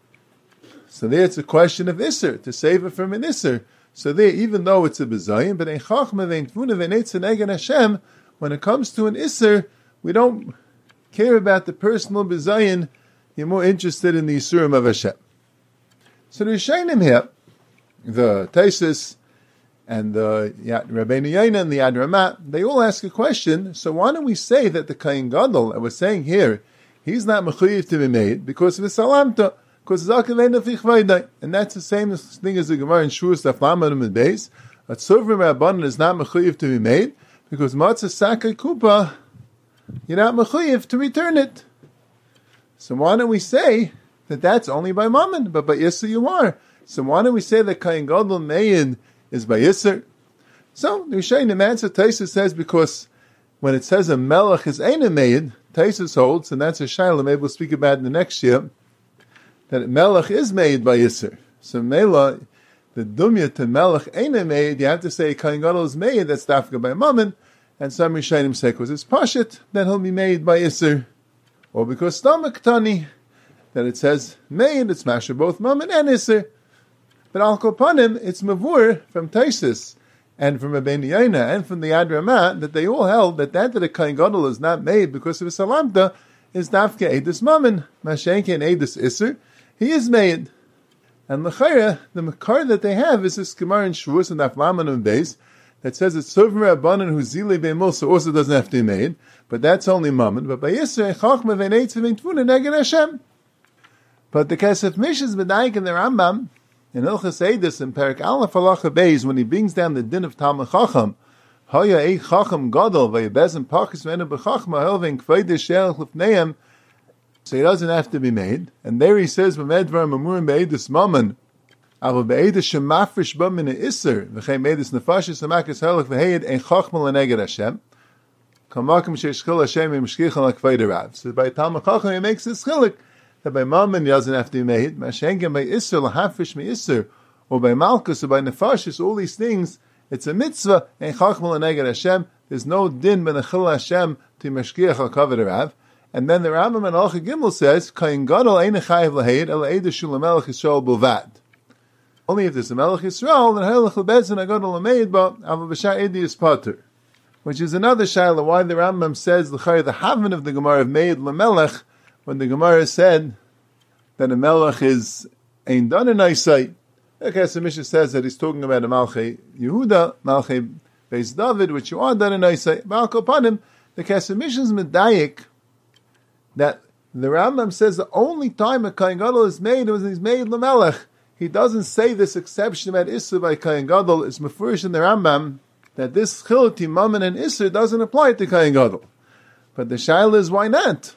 So there it's a question of isser, to save her from an isser. So there, even though it's a bizayin, but ein chachma vein tfuna vein etzel eneged Hashem, when it comes to an isser, we don't care about the personal bizayin. You're more interested in the Yisurim of Hashem. So the Rishonim here, the Taisus and the Rabbeinu Yaina and the Yad Ramah, they all ask a question. So why don't we say that the Kayin Gadol that we're saying here, he's not mechuyev to be made because of his salamta, because it's akavein of ichvaydai. And that's the same thing as the Gemara in Shuas Daf Lamed Amud Beis. A tzuvrim rabbanon is not mechuyev to be made because matzah sakai kupa, you're not mechuyev to return it. So why don't we say that that's only by mammon, but by Yisr you are? So why don't we say that Kayin Gadol Meid is by Yisr? So the Rishayim answer Taisus says because when it says a melech is ein Meid, Taisus holds, and that's a shayla maybe we'll speak about in the next year, that melech is made by Yisr. So Mela, the dumya to melech ein Meid, you have to say Kayin Gadol is made, that's dafka by mammon, and some Rishayim say because it's pashit, then he'll be made by Yisr. Or because stomach tani, that it says made, it's masher both mammon and Yisr. But al kopanim, it's mavur from Taisus and from Rabbeinu Yonah and from the Ad Ramah that they all held that the Kayin Gadol is not made because of his salamta is dafke edus mammon, mashenke and edus Isser. He is made, and l'chayra the makar that they have is this Gemara in Shavuos and Daf Lamed Amud Beis that says it's sovim rabbanon who zile beimulsa also doesn't have to be made, but that's only mammon. But by Yisr chachma v'neitz v'tfuna neged Hashem. But the Kesef Mishas b'daik in the Rambam. In Hilchos Eidus in Perik Aleph Halacha Beis, when he brings down the din of Talmid Chacham, Haya Eid Chacham Gadol Vayibezim Pachis V'enu B'Chachma Helvin K'veidish Shelach L'fneihem, so he doesn't have to be made. And there he says, B'medvar Mamurim Be'edus Mammon, Ava Be'edus Shemafrish B'min Isser, V'chem Be'edus Nefashis Amakis Helach V'heyed Ein Chachma L'neged Hashem, Kamakim She'eshchil Hashem Yimshkichal L'kveiderav. So by Talmid Chacham he makes this chilik, that by mammon he doesn't have to be made, Mashengen by Isser, Lahafish me Isser, or by Malchus, or by Nefashis, all these things, it's a mitzvah, and Chachmal Neged Hashem, there's no din ben Achil Hashem to Meshkiach al Kavod Rav. And then the Rambam in Alcha Gimel says, Kayin Gadol ein chayiv laheid, ela eidah shul melech Yisrael bulvad. Only if there's a melech Yisrael, then Helech lebezin agadol lameid ba, ava b'shah edi is pater. Which is another shayla, why the Rambam says, the Havin of the Gemara of Meid lamelech, when the Gemara said that a melech is ein done in Isai, okay, so Mishnah says that he's talking about a Malchei Yehuda, Malchei Beis David, which you are done in Isai. But upon him, the Kesef Mishnah's medayik that the Rambam says the only time a Kayin Gadol is made was when he's made lamelech. He doesn't say this exception about Isser by Kayin Gadol. It's mefurish in the Rambam that this chilti mammon and Isser doesn't apply to Kayin Gadol. But the shaila is why not?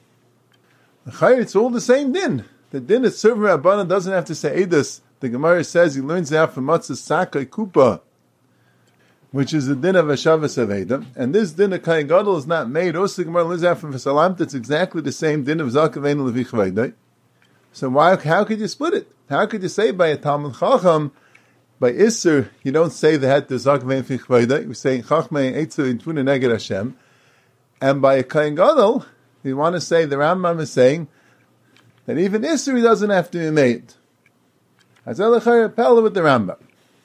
It's all the same din. The din at Sovim Rabbanan doesn't have to say Eidos. The Gemara says he learns out from Matzah Sakai Kupa, which is the din of Hashavas Aveda. And this din of Kayin Gadol is not made. Also, the Gemara learns out from Salam. That's exactly the same din of Zakavein Levich Vaidai. So how could you split it? How could you say by a Talmid Chacham, by Isser, you don't say the head to Zakavein Levich Vaidai. We say Chachmei Eitzu in Tuna Neged Hashem. And by a Kayin Gadol, you want to say the Rambam is saying that even Isser doesn't have to be made. Azalachar Pella with the Rambam.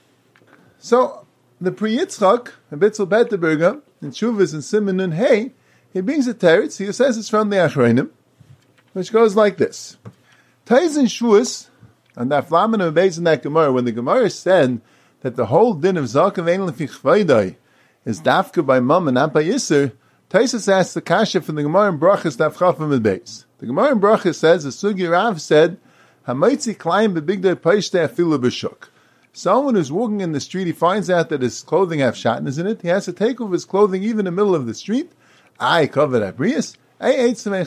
So the Pri Yitzchak, and Bitzel Betterberger, in Shuvas and Simon Nun Hey, he brings a teretz. He says it's from the Achreinim, which goes like this: Taiz in Shuvas, and that Flamin and Beis in that Gemara, when the Gemara said that the whole din of Zakav Ein Lefi Chvaydai is dafka by Mum and not by Yisr, Taisus asks the kasha from the Gemara in Brachas Daf Chafim and Beis. The Gemara in Brachas says the Sugi Rav said, "Hamaitzi Klein bebigdei paishtei afilu b'shuk." Someone who's walking in the street, he finds out that his clothing have shatnez in it. He has to take off his clothing even in the middle of the street. I covered abrius. There's no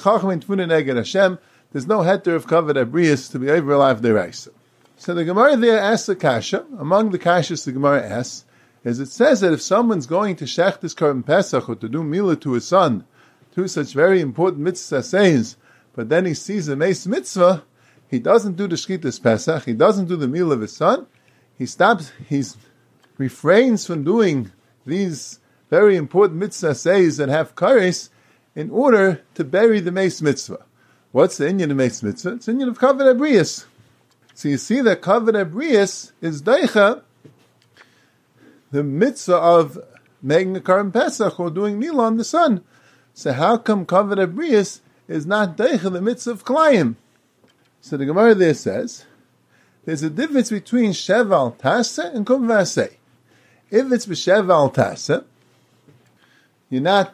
heter of covered abrius to be over alive deraisa. So the Gemara there asks the kasha. Among the kashas the Gemara asks is it says that if someone's going to shech this Korban Pesach or to do milah to his son, two such very important mitzvah says, but then he sees a meis mitzvah, he doesn't do the shchitas Pesach, he doesn't do the meal of his son, he refrains from doing these very important mitzvah says that have kares in order to bury the meis mitzvah. What's the inyan of meis mitzvah? It's the inyan of kavod abrius. So you see that kavod abrius is daicha, the mitzvah of making a Korban Pesach or doing meal on the son. So how come kavod abrius is not daicha the mitzvah of klayim? So the Gemara there says, there's a difference between sheval tasa and kum vasei. If it's b'sheval tasa, you're not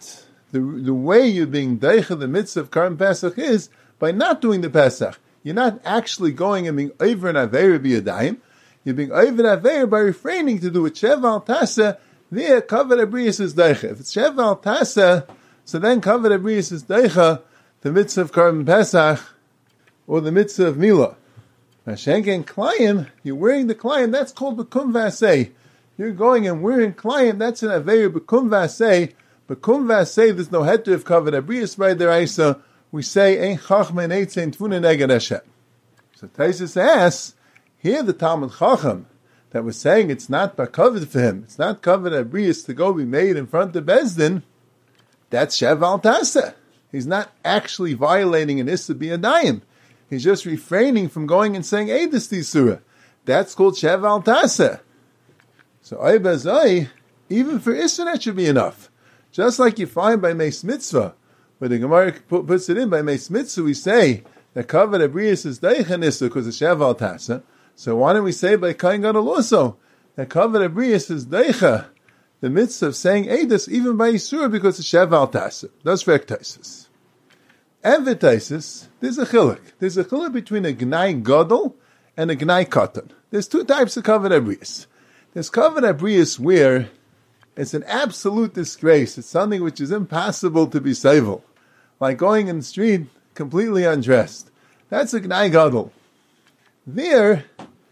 the way you're being deicha the mitzvah of Karban Pesach is by not doing the Pesach. You're not actually going and being over an Aveira b'yadayim. You're being over an Aveira by refraining to do it. Shev al Tasa, there, Kavod Abrius is deicha. If it's Shev al Tasa, so then Kavod Abrius is deicha, the mitzvah of Karban Pesach, or the mitzvah of Milah. Mashenken Klayim, you're wearing the Klayim, that's called Bekum Vasei. You're going and wearing Klayim, that's an Aveira Bekum Vasei. Bekum Vasei, there's no heter of Kavod Abrius by the Raisa. We say, Ein Chachma and Eitzein Tfuna Neged Hashem. So Taisus asks, here the Talmud Chacham, that was saying it's not Bakavod for him, it's not Kavod Abrius to go be made in front of Bezdin, that's Shev al Tasa. He's not actually violating an Issa B'Yadayim. He's just refraining from going and saying Eidus Tisura. That's called Shev al Tasa. So Oibazai, even for Issa that should be enough. Just like you find by Meis Mitzvah, where the Gemara puts it in by Meis Mitzvah, we say that Kavod Abrius is Deicha Issa because of Shev al Tasa. So why don't we say by Kain Gadol also that Kavod Abrius is Deicha, the mitzvah of saying Eidus even by Yisura because of Shev al Tasa. That's for Taisus. And for Taisus, there's a chiluk. There's a chiluk between a Gnai Gadol and a Gnai Katan. There's two types of Kavod Abrius. There's Kavod Abrius where it's an absolute disgrace. It's something which is impossible to be savable. Like going in the street completely undressed. That's a Gnai Gadol. There,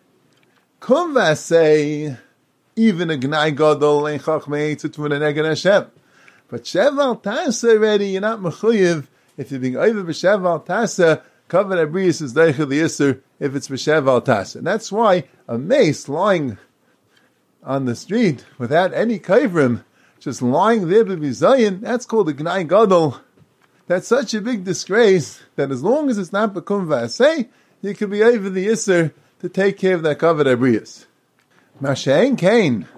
Kum Vasei, even a Gnai Gadol, Ein Chachmei Tzutfuna Neged Hashem. But Shev al Tasa already, you're not mechuyev. If you're being over b'Shev al Tasa, Kavod Abrius is deicha the Isser if it's b'Shev al Tasa. And that's why a mace lying on the street without any kavrim, just lying there b'Bizayin, that's called a Gnai Gadol. That's such a big disgrace that as long as it's not Bekum Vasei, you can be over the Isser to take care of that Kavod Abrius. Mashain Kain,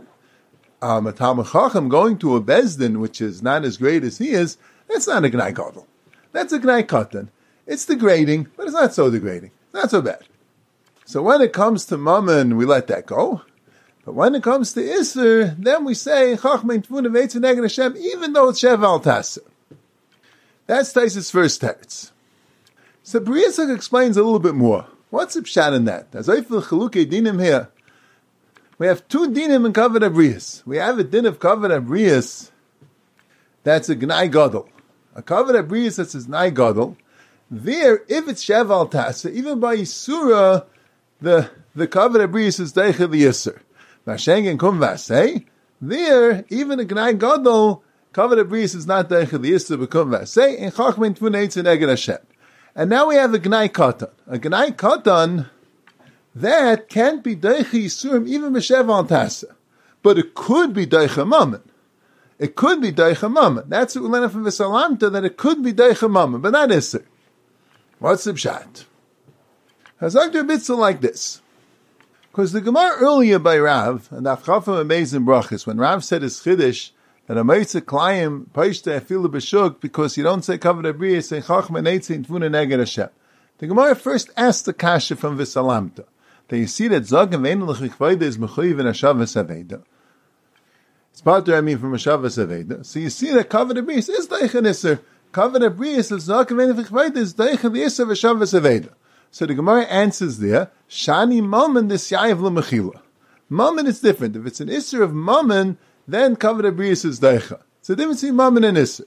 a Talmud Chacham going to a Bezdin, which is not as great as he is, that's not a Gnai Gadol. That's a Gnai Katan. It's degrading, but it's not so degrading. Not so bad. So when it comes to Mammon, we let that go. But when it comes to Isser, then we say, Chachmein Tfuna Veitzah Neged Hashem, even though it's Shev al Tasa. That's Taisus' first teretz. So Briasak explains a little bit more. What's the pshat in that? As I feel Chalukei Dinim here, we have two dinim in Kavod Abrius. We have a din of Kavod Abrius that's a Gnai Gadol. A Kavod Abrius that's a Gnai Gadol. There, if it's Shev al Tasa, even by Yisura, the Kavod Abrius is Deicha the Yisur. Mashengen Kum Vasei, there, even a Gnai Gadol, Kavod Abrius is not Deicha the Yisur, but Kum Vasei, in Chachmein Tfuna Eitzein Neged Hashem. And now we have a Gnai Katan. A Gnai Katan, that can't be Deicha Yisurim even b'Shev al Tasa. But it could be Deicha Mammon. It could be Deicha Mammon. That's what we learn from V'Salamta, that it could be Deicha Mammon, but not Isser. What's the pshat? Hazak to a mitzvah like this. Because the Gemara earlier by Rav, and Afchafim Amazing Brachas, when Rav said his Chiddush, that a Meitza Klayim, Paishta Afilu B'Shuk, because you don't say Kavod Abrius, say Chachma Neitzin Tfuna Neged Hashem. The Gemara first asked the kasha from V'Salamta, that you see that Zogim Ve'en L'Chichvayda is Mechuyev in Hashavas Aveda. It's part of from Hashavas Aveda. So you see that Kavod Abrius is Deicha Nisser. Kavod Abrius is Zogim Ve'en L'Chichvayda is Deicha the Isser Hashavas Aveda. So the Gemara answers there, Shani Mammon this Yayev L'Mechila. Mammon is different. If it's an Isser of Mammon, then Kavod Abrius is Deicha. It's a difference between Mammon and Isser.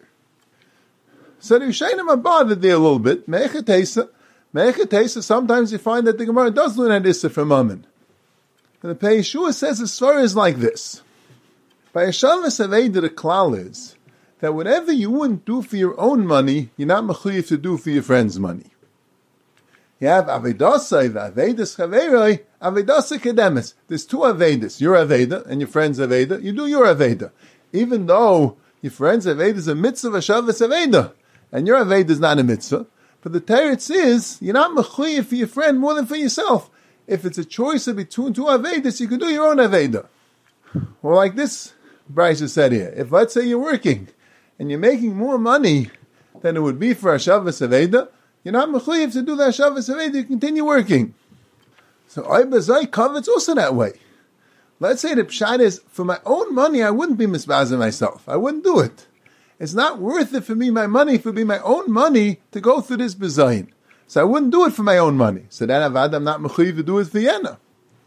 So the Yishayim are bothered there a little bit. Me'echetesa, sometimes you find that the Gemara does learn an Isser from Mammon. And the Pei Yeshua says as far as like this. By Hashavas Aveda, the klal is that whatever you wouldn't do for your own money, you're not mechuyev to do for your friend's money. You have Avedasai, Avedas Chaveroi, Avedasa Kedemis. There's two Avedas. Your Aveda and your friend's Aveda. You do your Aveda. Even though your friend's Aveda is a mitzvah Hashavas Aveda, and your Aveda is not a mitzvah. But the teretz is, you're not mechuyev for your friend more than for yourself. If it's a choice between two Avedas, you can do your own Aveda. Or like this Bryce said here, if let's say you're working, and you're making more money than it would be for Hashavas Aveda, you're not mechuyev to do the Hashavas Aveda, you continue working. So Oibazai Kavet's also that way. Let's say the pshat is, for my own money, I wouldn't be misbazing myself. I wouldn't do it. It's not worth it for me, my money, for me, my own money, to go through this bizayin. So I wouldn't do it for my own money. So then avad, I'm not mechuyev to do it for Vienna.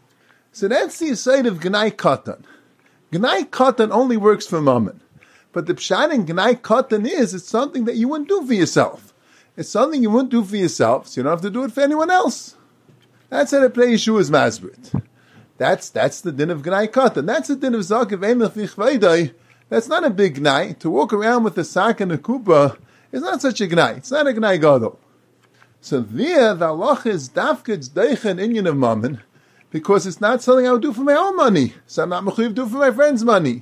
So that's the side of Gnai Katan. Gnai Katan only works for Mammon. But the pshat in Gnai Katan is, it's something that you wouldn't do for yourself. It's something you wouldn't do for yourself, so you don't have to do it for anyone else. That's how they play Yeshua's Masbrit. That's the din of Gnai Katan. That's the din of Zakav Ein Lefich Vaydai. That's not a big Gnai. To walk around with a sack and a kupa is not such a Gnai. It's not a Gnai Gadol. So there, the Allah is Dafkid's Deichen Inyan of Mammon, because it's not something I would do for my own money. So I'm not mechuyev to do for my friend's money.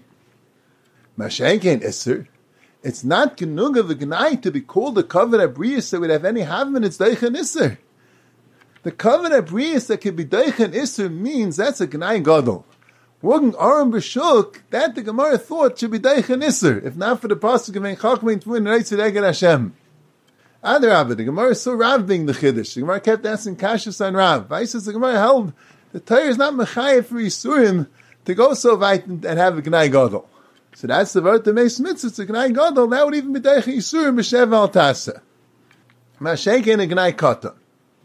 Mashenken Isser. It's not genug of a Gnai to be called a covenant abrius that would have any havim in its Deichen Isser. The covenant abrius that could be Deichen Isser means that's a Gnai Gadol. Walking Aram B'Shuk, that the Gemara thought should be Deichen Isser, if not for the pasuk of Ein Chachmein Tvuin Reitzid Eged Hashem. Adarabah, the Gemara is so Rav being the Chiddush. The Gemara kept asking Kashas on Rav. I says the Gemara held the Torah is not mechayev for Yisurim to go so weit and have a Gnai Gadol. So that's the word to Meis Mitzvah. It's a Gnai Gadol. That would even be Deichen Yisurim B'Shev Al Tasa. Mashenken a Gnai Katan.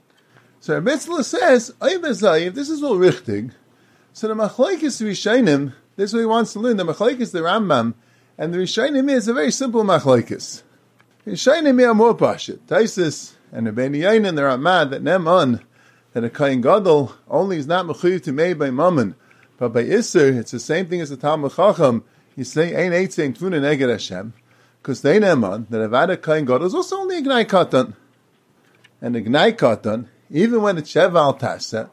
So Rabbi Tzla says, if this is all richtig, so the Machlokes Rishonim, this is what he wants to learn. The Machlokes, the Rambam, and the Rishonim is a very simple Machlokes. Rishonim are more pashut. Taisus and the Bnei Yainin, the Ramad, that Neman, that a Kohen Gadol only is not mechuyev to made by Mammon, but by Isser, it's the same thing as the Talmud Chacham. You say, Ein Eitzein Tvunin Eged Hashem, because they Neman, that Avada Kohen Gadol is also only a Gnai Katan. And the Gnai Katan, even when it's Sheval Tasa,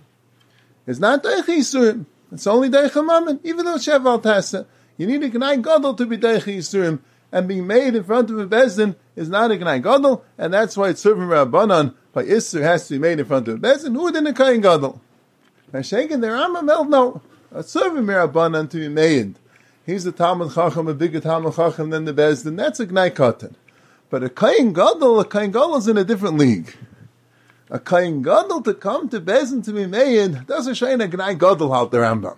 it's not Deichen Yisurim. It's only Deichen Mammon, even though it's Sheval Tasa. You need a Gnai Gadol to be Deichen Yisurim, and being made in front of a Bezdin is not a Gnai Gadol, and that's why it's serving Rabbanan by Isser has to be made in front of a Bezdin. Who didn't a Kohen Gadol? Mashenken the Rambam held no. A serving Rabbanan to be made. He's the Talmud Chacham, a bigger Talmud Chacham than the Bezdin. That's a Gnai Katan. But a Kohen Gadol is in a different league. A Kohen Gadol to come to Bezdin to be made doesn't show a Gnai Gadol out the Rambam.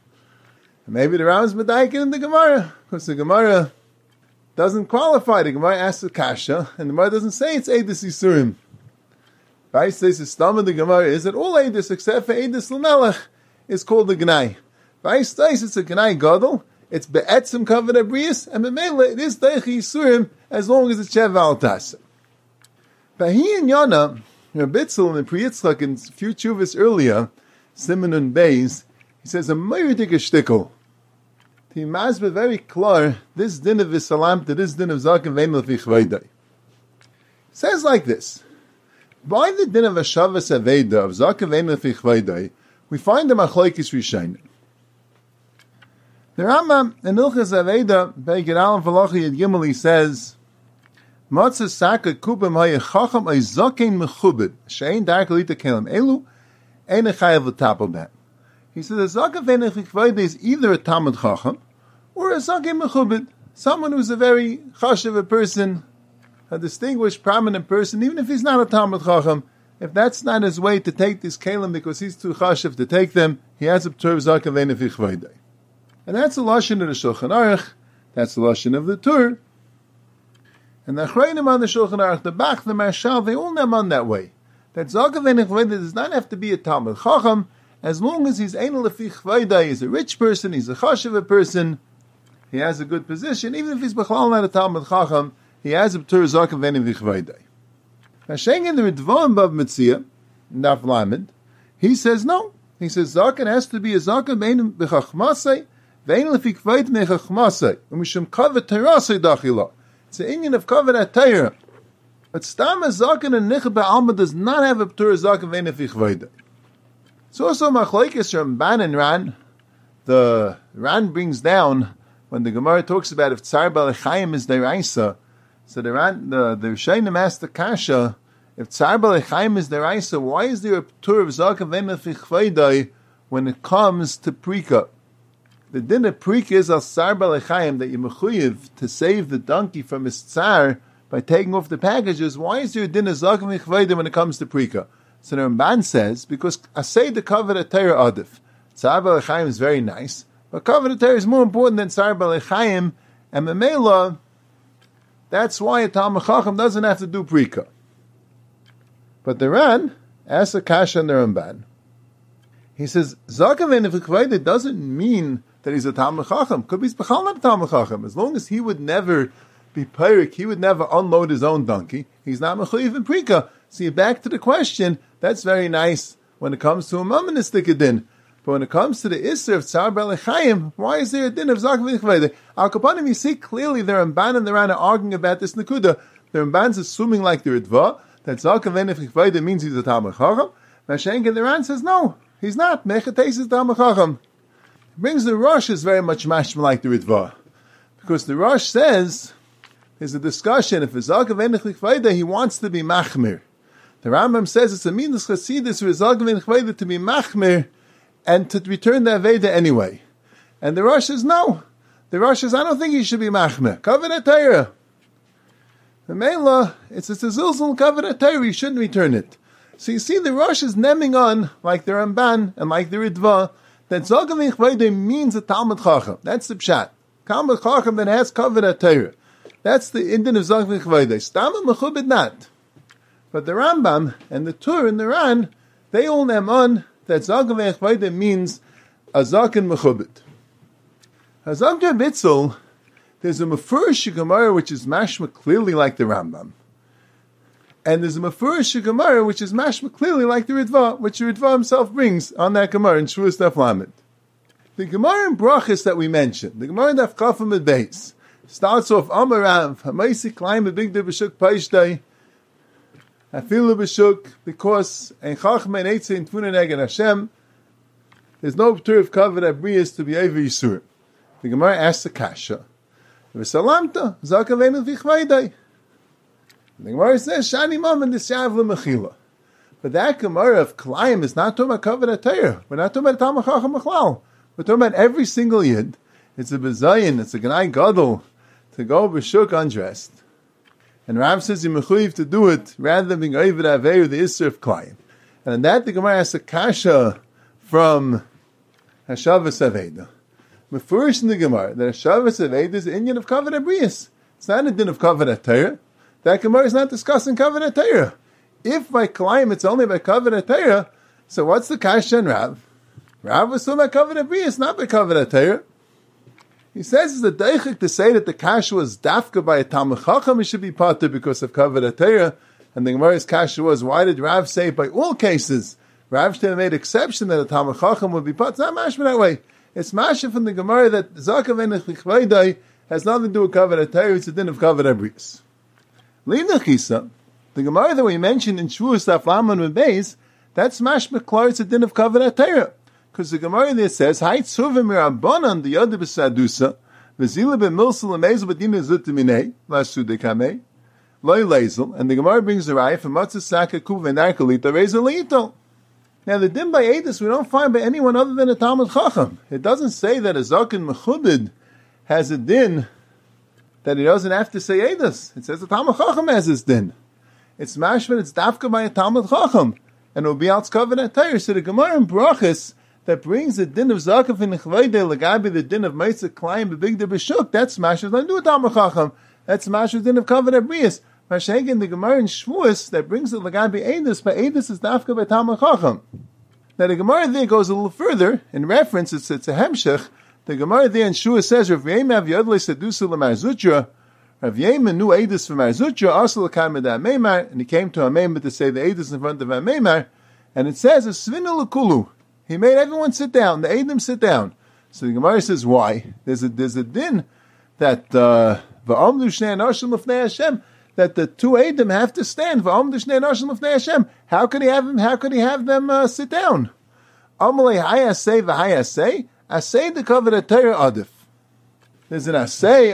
And maybe the Rambam's medayik in the Gemara, because the Gemara doesn't qualify. The Gemara asks the Kasha, and the Gemara doesn't say it's Eidus Yisurim. Right? Says the stam of the Gemara is that all Eidus except for Eidus L'Melech is called the Gnai. Right? Says it's a Gnai Gadol. It's Be'etzim Kavod Abrius, and Memela it is Deichen Yisurim as long as it's Sheval Tasa. But he and Yana, Rabbi Tzla and Pri Yitzchak in a few chuvas earlier, Simon and Beis, he says a meridik shtickle. He must be very clear this din of Isalam to this din of Zaken Vein Lefich Vaydai. Says like this: by the din of Hashavas Aveda of Zaken Vein Lefich Vaydai, we find the Machlokes Rishonim. The Rambam in Ilchas Aveda, Be'eged Aleph Halacha Yud Gimel, he says, Matzah Saka Kubim Hayachacham Ay Zaken Mechubed Shein Dark Lita Kelim Elu Ein Echayev L'Tapel Ben. He says a Zaken Vein Lefich Vaydai is either a Talmud Chacham or a Zaken Mechubed, someone who's a very chashiv a person, a distinguished, prominent person, even if he's not a Talmud Chacham. If that's not his way to take this kelim because he's too chashiv to take them, he has a P'tur Zaken Vein Lefich Vaydai. And that's the lashon of the Shulchan Aruch. That's the lashon of the Tur. And the Achrayim on the Shulchan Aruch, the Bach, the Marshal, they all name on that way. That Zaken Vein Lefich Vaydai does not have to be a Talmud Chacham, as long as he's Ein Lefich Vaydai, he's a rich person, he's a chashiv person, he has a good position. Even if he's Bechlal not a Talmud Chacham, he has a P'tur Zaken Vein Lefich Vaydai. Hashem the Ridvan Bav Metzia, Naf Lamed, he says no. He says Zaken has to be a Zaken Vein Bechachmasei, Vein Lefich Vaydai Mechachmasei, Umishum Kavod Terasei Dachila. It's an Indian of Kavod HaTorah. But Stam Zaken and Nichah Ba'alma does not have a P'tur Zaken Vein Lefich Vaydai. It's also Machlokes Ramban and Ran. The Ran brings down when the Gemara talks about if Tzar Balechayim is deraisa. So the Rishonim asked the Kasha, if Tzar Balechayim is deraisa, why is there a P'tur of Zaken Vein Lefich Vaydai when it comes to Prika? The din of Prika is al Tzar Balechayim that you're mechuyev to save the donkey from his Tzar by taking off the packages. Why is there a din of Zaken Vein Lefich Vaydai when it comes to Prika? So the Ramban says, because Asay the Kavod HaTorah Adif. Tzar Balechayim is very nice, but Kavod HaTorah is more important than Tzar Balechayim, and Memela, That's why a Talmid Chacham doesn't have to do Prika. But the Ran asks a kasha on the Ramban. He says, Zakaven if Chvayda doesn't mean that he's a Talmid Chacham. Could be he's Bechal not a Talmid Chacham. As long as he would never be Pyrik, he would never unload his own donkey, he's not Mechuyev in Prika. See, back to the question, that's very nice when it comes to a Mamanistic din. But when it comes to the Isser of Tzar Belechayim, why is there a din of Zakav V'Chvayda? Al Kapanim, you see clearly the Ramban and the Ran are arguing about this Nakuda. The Ramban's assuming like the Ritva, that Zakav V'Chvayda means he's a Talmid Chacham. Mashenk and the Ran says, no, he's not. Mechates is Talmid Chacham. Brings the Rosh is very much mashma like the Ritva. Because the Rosh says, there's a discussion, if it's Zakav V'Chvayda, he wants to be Machmir. The Rambam says it's a minus Chasidus for Zakav V'Chvayda to be Machmir, and to return the Aveda anyway. And the Rosh says, no. The Rosh says, I don't think he should be Machmeh. Kavanah Torah. The Mela, it's a Zilzul Kavanah Torah, he shouldn't return it. So you see, the Rosh is nemming on, like the Ramban and like the Ritva, that Zakav V'Chvayda means a Talmid Chacham. That's the Pshat. Talmid Chacham that has Kavanah Torah. That's the Indian of Zakav V'Chvayda. Stamim Mechubed not. But the Rambam and the Tur and the Ran, they all nemm on that Zakav V'Chvayda means a Zaken Mechubit. A Zaken Bitzel, there's a Mefurish Gemara which is mashma clearly like the Rambam. And there's a Mefurish Gemara which is mashma clearly like the Ritva, which the Ritva himself brings on that Gemara in Shvuas Daf Lamed. The Gemara in Brachas that we mentioned, the Gemara in Daf Kafam at Beis, starts off Amarav, Hamaisi Klaim B'Bigdei B'Shuk Paishtei, Afilu b'shuk, because ein chachma and eitzei tfuna neged Hashem, there's no p'tur of kavod abrius to be over Yisur. The Gemara asks the kasha, v'salamta, zakavenu v'chvaydai. The Gemara says, shani mom and disyav l'mechila. But that Gemara of Klayim is not talking about kavod atayr. We're not talking about Talmid Chacham Bechlal. We're talking about every single yid. It's a bezayin, it's a gnai gadol, to go b'shuk undressed. And Rav says you're mechuyev to do it rather than being over aveir the Isser of Klayim. And in that the Gemara has a kasha from Hashavas Aveda. Mefurish in the Gemara that Hashavas Aveda is an Indian of Kavod Abrius. It's not a din of Kavod Atayr. That Gemara is not discussing Kavod Atayr. If by Klayim it's only by Kavod Atayr, so what's the kasha in Rav? Rav was talking about Kavod Abrius, not by Kavod Atayr. He says it's a deichik to say that the kasha was dafka by a Talmid Chacham, it should be pater because of Kavod Atayr. And the Gemara's kasha was, why did Rav say by all cases? Rav Shtei made exception that a Talmid Chacham would be pater. It's not mashma that way. It's mashma from the Gemara that Zakav V'Chvayda has nothing to do with Kavod Atayr, it's a din of Kavod Abrius. L'nechisa, the Gemara that we mentioned in Shvuas Daf Lamed and Beis, that's mashma klar, it's a din of Kavod Atayr. Because the Gemara there says, "Hay tzuvim mirabanan the yada b'sadusa v'zila b'milsel amezel b'dina zutimine lasu dekame loy lezel." And the Gemara brings the raya from matzah saka kuv v'narkalita rezelito. Now the din by edus we don't find by anyone other than a Talmid Chacham. It doesn't say that a zaken mechubed has a din that he doesn't have to say edus. It says the Talmid Chacham has this din. It's mashman. It's dafka by a Talmid Chacham, and it will be out covered at Torah. So the Gemara in Brachas that brings the din of Zakav V'Chvayda Lagabi the din of Meitzah Klayim B'Bigdei B'Shuk. That's mashman. Don't do a Talmid Chacham. That's mashman din of Kavod Abrius. Mashenk the Gemara in Shvuas that brings the Lagabi Edus, but Edus is dafka by Talmid Chacham. Now the Gemara there goes a little further in reference. It's a hemshech. The Gemara there in Shvuas says, Rav Yeim Av Yodle Sedusa L'Mar Zutra. Rav Yeim knew Edus from Mar Zutra. Also l'Kam Eda Meimar, and he came to Meimar to say the Edus in front of Meimar, and it says a Svina L'Kulu. He made everyone sit down. The Eidim sit down. So the Gemara says, why? There's a din that v'amdu shnei anashim l'fnei Hashem, that the two Eidim have to stand. V'amdu shnei anashim l'fnei Hashem. How could he have them sit down? Amalei hayasei v'hayasei. Asei the Kavod Atayr adif. There's an asei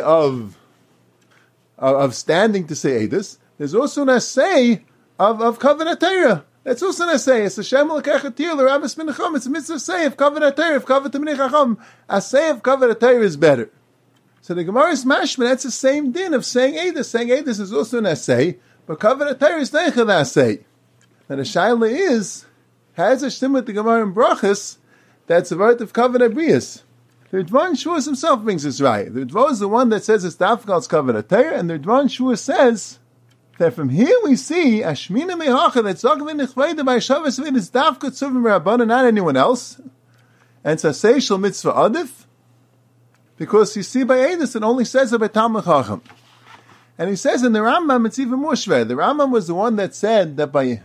of standing to say Eidos. There's also an asei of Kavod Atayr. That's also an asay. It's a Shem l'kechatir l'Rabbis Minacham. It's a mitzvah say of Kavod Atayr, of Kavod T'minei Chacham. Asay of Kavod Atayr is better. So the Gemara is mashma. That's the same din of saying Eidos. Saying Eidos is also an asay, but Kavod Atayr is neicha the asay. And the shaila is, has a shtim with the Gemara in Brachas, that's a word of Kavod Abrius. The Ridvan Shuas himself brings this right. The Ridvan is the one that says it's Dafkal's covenant Torah, and the Ridvan Shuas says that from here we see Ashmina Mehacha that Zogvin Nichveda by Shabbos Vid is Dafka Tzuvim Rabbanan, not anyone else, and it's a Seishal Mitzvah Adif, because you see by Eidos it only says it by Talmud Chacham. And he says in the Rambam it's even more shver. The Rambam was the one that said that by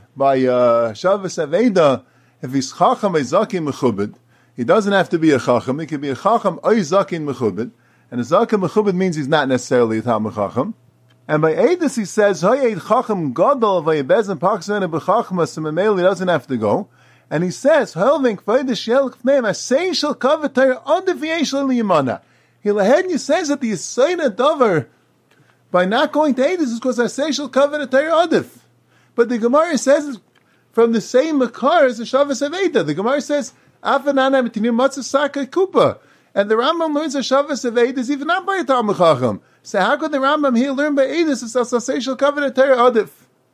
Shabbos Aveda, if he's Chacham Zakim Mechubed, he doesn't have to be a Chacham. He can be a Chacham or Zakim Mechubed, and a Zakim Mechubed means he's not necessarily a Talmud Chacham. And by Eidos he says Hayed Chacham Gadol Vayebezin Paksan Bechachmas, and Mameli doesn't have to go. And he says Helving Vaydish Yelch Name Asay Shel Kavatay Adif Yeshel Liyamana. He says that the Yisayna Dover by not going to Eidos is because Asay Shel Kavatay Adif. But the Gemara says from the same Makar as the Shabbos Aveda. The Gemara says Afanana Mitinim Matzah Saka Kupa. And the Rambam learns that Shabbos Aveda is even not by a Talmud Chacham. So how could the Rambam here learn by Eidos is Asay Shel Kavatay Adif?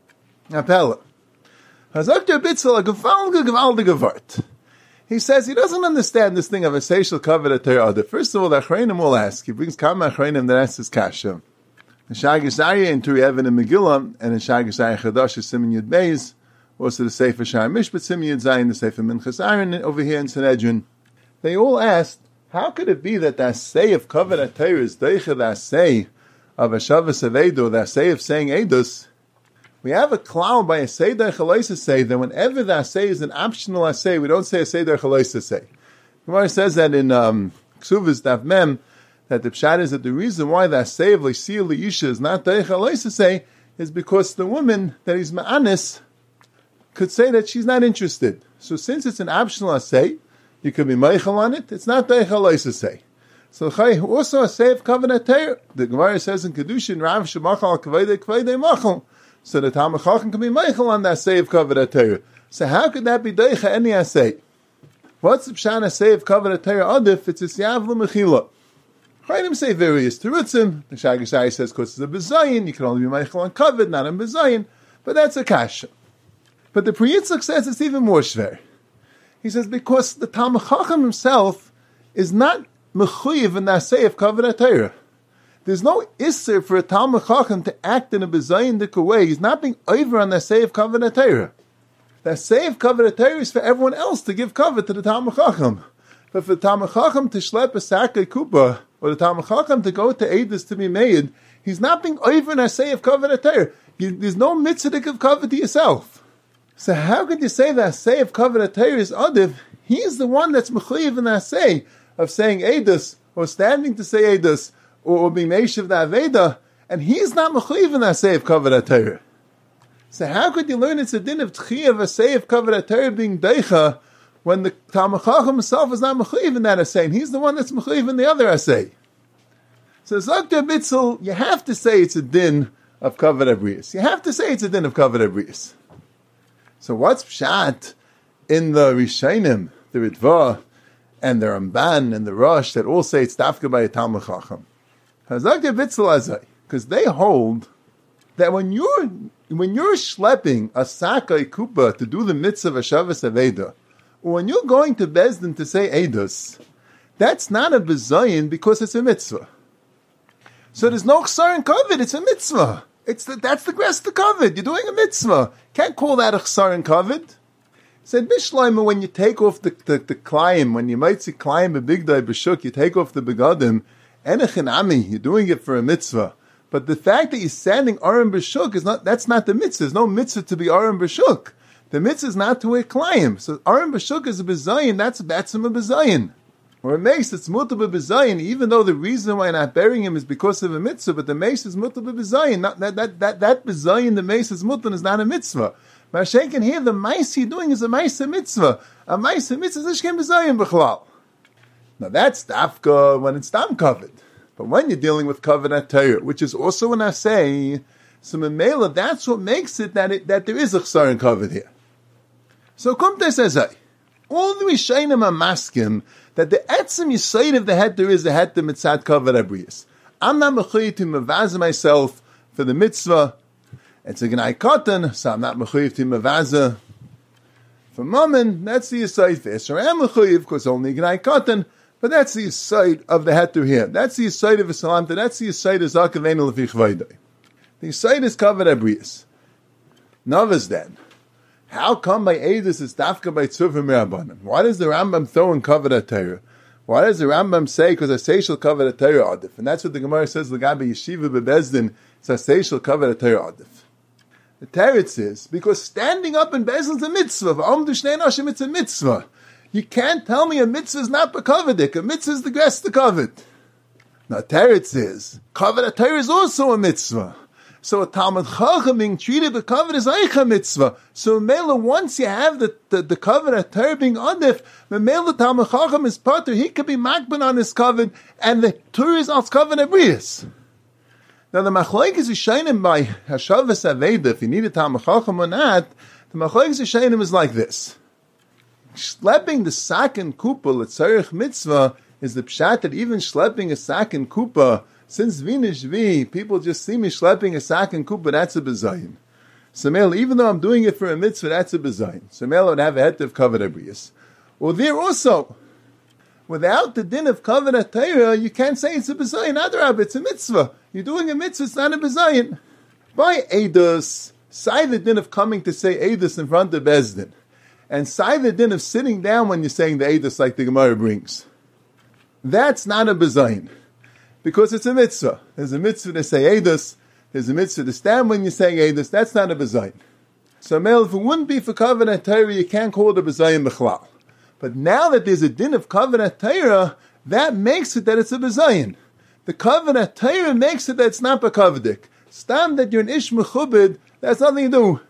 Appella. Hazakter Bitzel a gewaldige Wort. He says he doesn't understand this thing of a Seishal Kavod Adif. First of all, the Achreinim will ask. He brings Kama Achreinim that asks his Kasha. In Shagish Aryeh in Turi Even and Megillah, and in Shagish Aryeh Chadash is Siman Yud Beis, also the Sefer Shar Mishpat Siman Yud Zayin, the Sefer Minchas Aaron over here in Sanhedrin. They all asked, how could it be that the Asay of Kavod HaTorah is Deicha the Asay of a Shabbos Aveda, the Asay of saying Eidos? We have a cloud by a Seder Chalois say that whenever the Asay is an optional Asay, we don't say a Seder Chalois say. Gemara says that in Ksuvas Daf Mem, that the Pshat is that the reason why the Asay of Leisiyah Leisha is not Dei Chalois say is because the woman that is Ma'anis could say that she's not interested. So since it's an optional Asay, you could be Meichel on it, it's not Dei Chalois say. So also Asay of Kavod HaTorah. The Gemara says in Kedushin, Rav Shemachal Kavodei Machal. So the Talmud Chacham can be Meichel on the Asay of Kavod HaTorah. So how could that be Deicha any Asay? What's the Pshan Asay of Kavod HaTorah Adif? It's a Siyav L'Mechila. Chayim say various Terutzim. The Shagishai says because it's a Bezayin, you can only be Meichel on Kavod, not on Bezayin. But that's a Kasha. But the Pri Yitzchak says it's even more shver. He says because the Talmud Chacham himself is not Mechuyev in the Asay of Kavod HaTorah. There's no isser for a Talmud Chacham to act in a bezayin way. He's not being over on the Asay of Kavod HaTorah. The Asay of Kavod HaTorah is for everyone else to give kavod to the Talmud Chacham. But for the Talmud Chacham to schlep a sakei kupa, or the Talmud Chacham to go to Eidos to be made, he's not being over on Asay of Kavod HaTorah. There's no mitzvah to give kavod to yourself. So how could you say the Asay of Kavod HaTorah is Adiv? He's the one that's mechuyev in the Asay of saying Eidos, or standing to say Eidos, or being Meishav the Aveda, and he's not mechuyev in the Asay of Kavod HaTorah. So how could you learn it's a din of Tchiyah of Asay of Kavod HaTorah being Deicha when the Talmud Chacham himself is not mechuyev in that Asay, and he's the one that's mechuyev in the other Asay? So Zakta Bitzel, you have to say it's a din of Kavod Abrius. You have to say it's a din of Kavod Abrius. So what's Pshat in the Rishonim, the Ritva, and the Ramban, and the Rosh, that all say it's Dafka by a Talmud Chacham? Because they hold that when you're schlepping a sakei kupa to do the mitzvah of Shabbos Aveda, or when you're going to Bezdin to say Eidos, that's not a bezayin because it's a mitzvah. So there's no chsar in kavod, it's a mitzvah. That's the rest of kavod. You're doing a mitzvah. Can't call that a chsar in kavod. Said Bishleima, when you take off the climb, when you might see climb a big day b'shuk, you take off the begadim, Enechinami, you're doing it for a mitzvah. But the fact that you're standing Aram B'Shuk that's not the mitzvah. There's no mitzvah to be Aram B'Shuk. The mitzvah is not to wear climb. So Aram B'Shuk is a bezayin, that's Batsum a bezayin. Or a mace, it's multiple bezayin, even though the reason why you're not burying him is because of a mitzvah, but the mace is multiple bezayin. That bezayin, the mace is mutan, is not a mitzvah. Mashenkin here, the mace you're doing is a mace mitzvah. A mace mitzvah is Ishkem bezayin b'chlal. Now that's dafka when it's dam covered. But when you're dealing with Kavod HaTorah, which is also an Asay, so Memela, that's what makes it that there is a chsar in kavod here. So Kumte says, all the Rishonim are maskim that the etzem yisoid of the heter is a heter mitzad Kavod Abrius. I'm not mechuyev to mevazah myself for the mitzvah. It's a gnai katan, so I'm not mechuyev to mevazah. For mammon, that's the yisoid. For Esher, I'm mechuyev, because only gnai katan. But that's the side of the heter here. That's the side of Salamta. That's the side of Zakavenu Lefi Chvaydai. The side is covered abrius. Novas then. How come by Eidus is Dafka by Tzuvim Rabbanan? Why does the Rambam throw in covered Torah? Why does the Rambam say, because a say shall cover the Torah adif? And that's what the Gemara says, L'gabe Yeshiva bebezdin, it's a say shall cover the Torah adif. The Teretz is, because standing up in Bezdin is a mitzvah. V'om d'shnei noshim, it's a mitzvah. You can't tell me a mitzvah is not bekovedik. A mitzvah is the grass to covet. Now Teretz is, cover the Torah is also a mitzvah. So a Talmud Chacham being treated the cover is Eicha mitzvah. So Mela, once you have the cover of Torah being adif, the Mela Talmud Chacham is potter, he could be makban on his cover, and the Torah is also covered abrius. Now the Machlokes is shining by Hashavas Aveda, if you need a Talmud Chacham or not, the Machlokes is shining is like this. Schlepping the sack and kupa, l'tzarech mitzvah, is the pshat that even schlepping a sack and kupa, since Vinishvi, people just see me schlepping a sack and kupa, that's a bezayin. So Mel, even though I'm doing it for a mitzvah, that's a bezayin. So Mel would have a het of covered abrius. Well, there also, without the din of covered Torah, you can't say it's a bezayin. Adrab, it's a mitzvah. You're doing a mitzvah, it's not a bezayin. By Eidos, side the din of coming to say Eidos in front of Bezdin, and side the din of sitting down when you're saying the Eidos like the Gemara brings. That's not a bezayin. Because it's a mitzvah. There's a mitzvah to say Eidos. There's a mitzvah to stand when you're saying Eidos. That's not a bezayin. So, Mel, if it wouldn't be for Kavanah Torah, you can't call it a bezayin b'chlal. But now that there's a din of Kavanah Torah, that makes it that it's a bezayin. The Kavanah Torah makes it that it's not b'kavadik. Stam that you're an ish mechubed, that's nothing to do.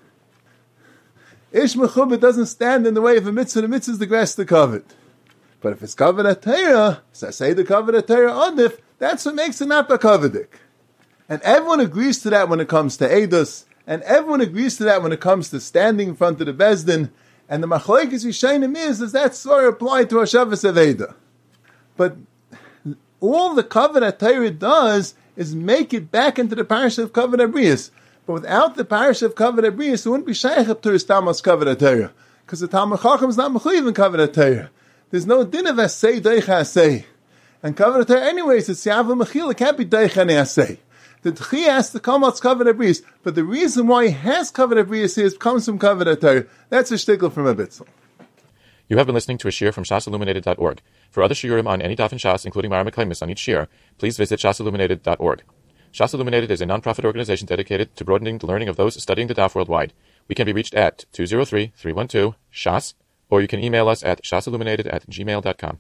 Ish mechubed doesn't stand in the way of a mitzvah. The mitzvah is the grass to covet. But if it's Kavanah Torah, so I say the Kavanah Torah adif, that's what makes it not b'kavadik. And everyone agrees to that when it comes to Eidos, and everyone agrees to that when it comes to standing in front of the Bezdin, and the Machlokes Yishayim is that sort of applied to Hashavas Aveda. But all the Kavanah Torah does is make it back into the parasha of Kavanah Brius. But without the parasha of Kavanah Brius, it wouldn't be Shaykh up to his Tamas Kavanah Torah. Because the Talmud Chacham is not Mechuyev in Kavanah Torah. There's no din of Asay, Deicha Asay. And Kavanah Torah anyways, it's Yavah Mechil, it can't be Deicha and Asay. The Tchi has to come out Kavanah Brius. But the reason why he has Kavanah Brius is comes from Kavanah Torah. That's a shtickle from a Bitzel. You have been listening to a shiur from shasilluminated.org. For other shiurim on any daf in Shas, including Mara Meklemis on each shiur, please visit shasilluminated.org. Shas Illuminated is a non-profit organization dedicated to broadening the learning of those studying the daf worldwide. We can be reached at 203-312-SHAS, or you can email us at shasilluminated@gmail.com.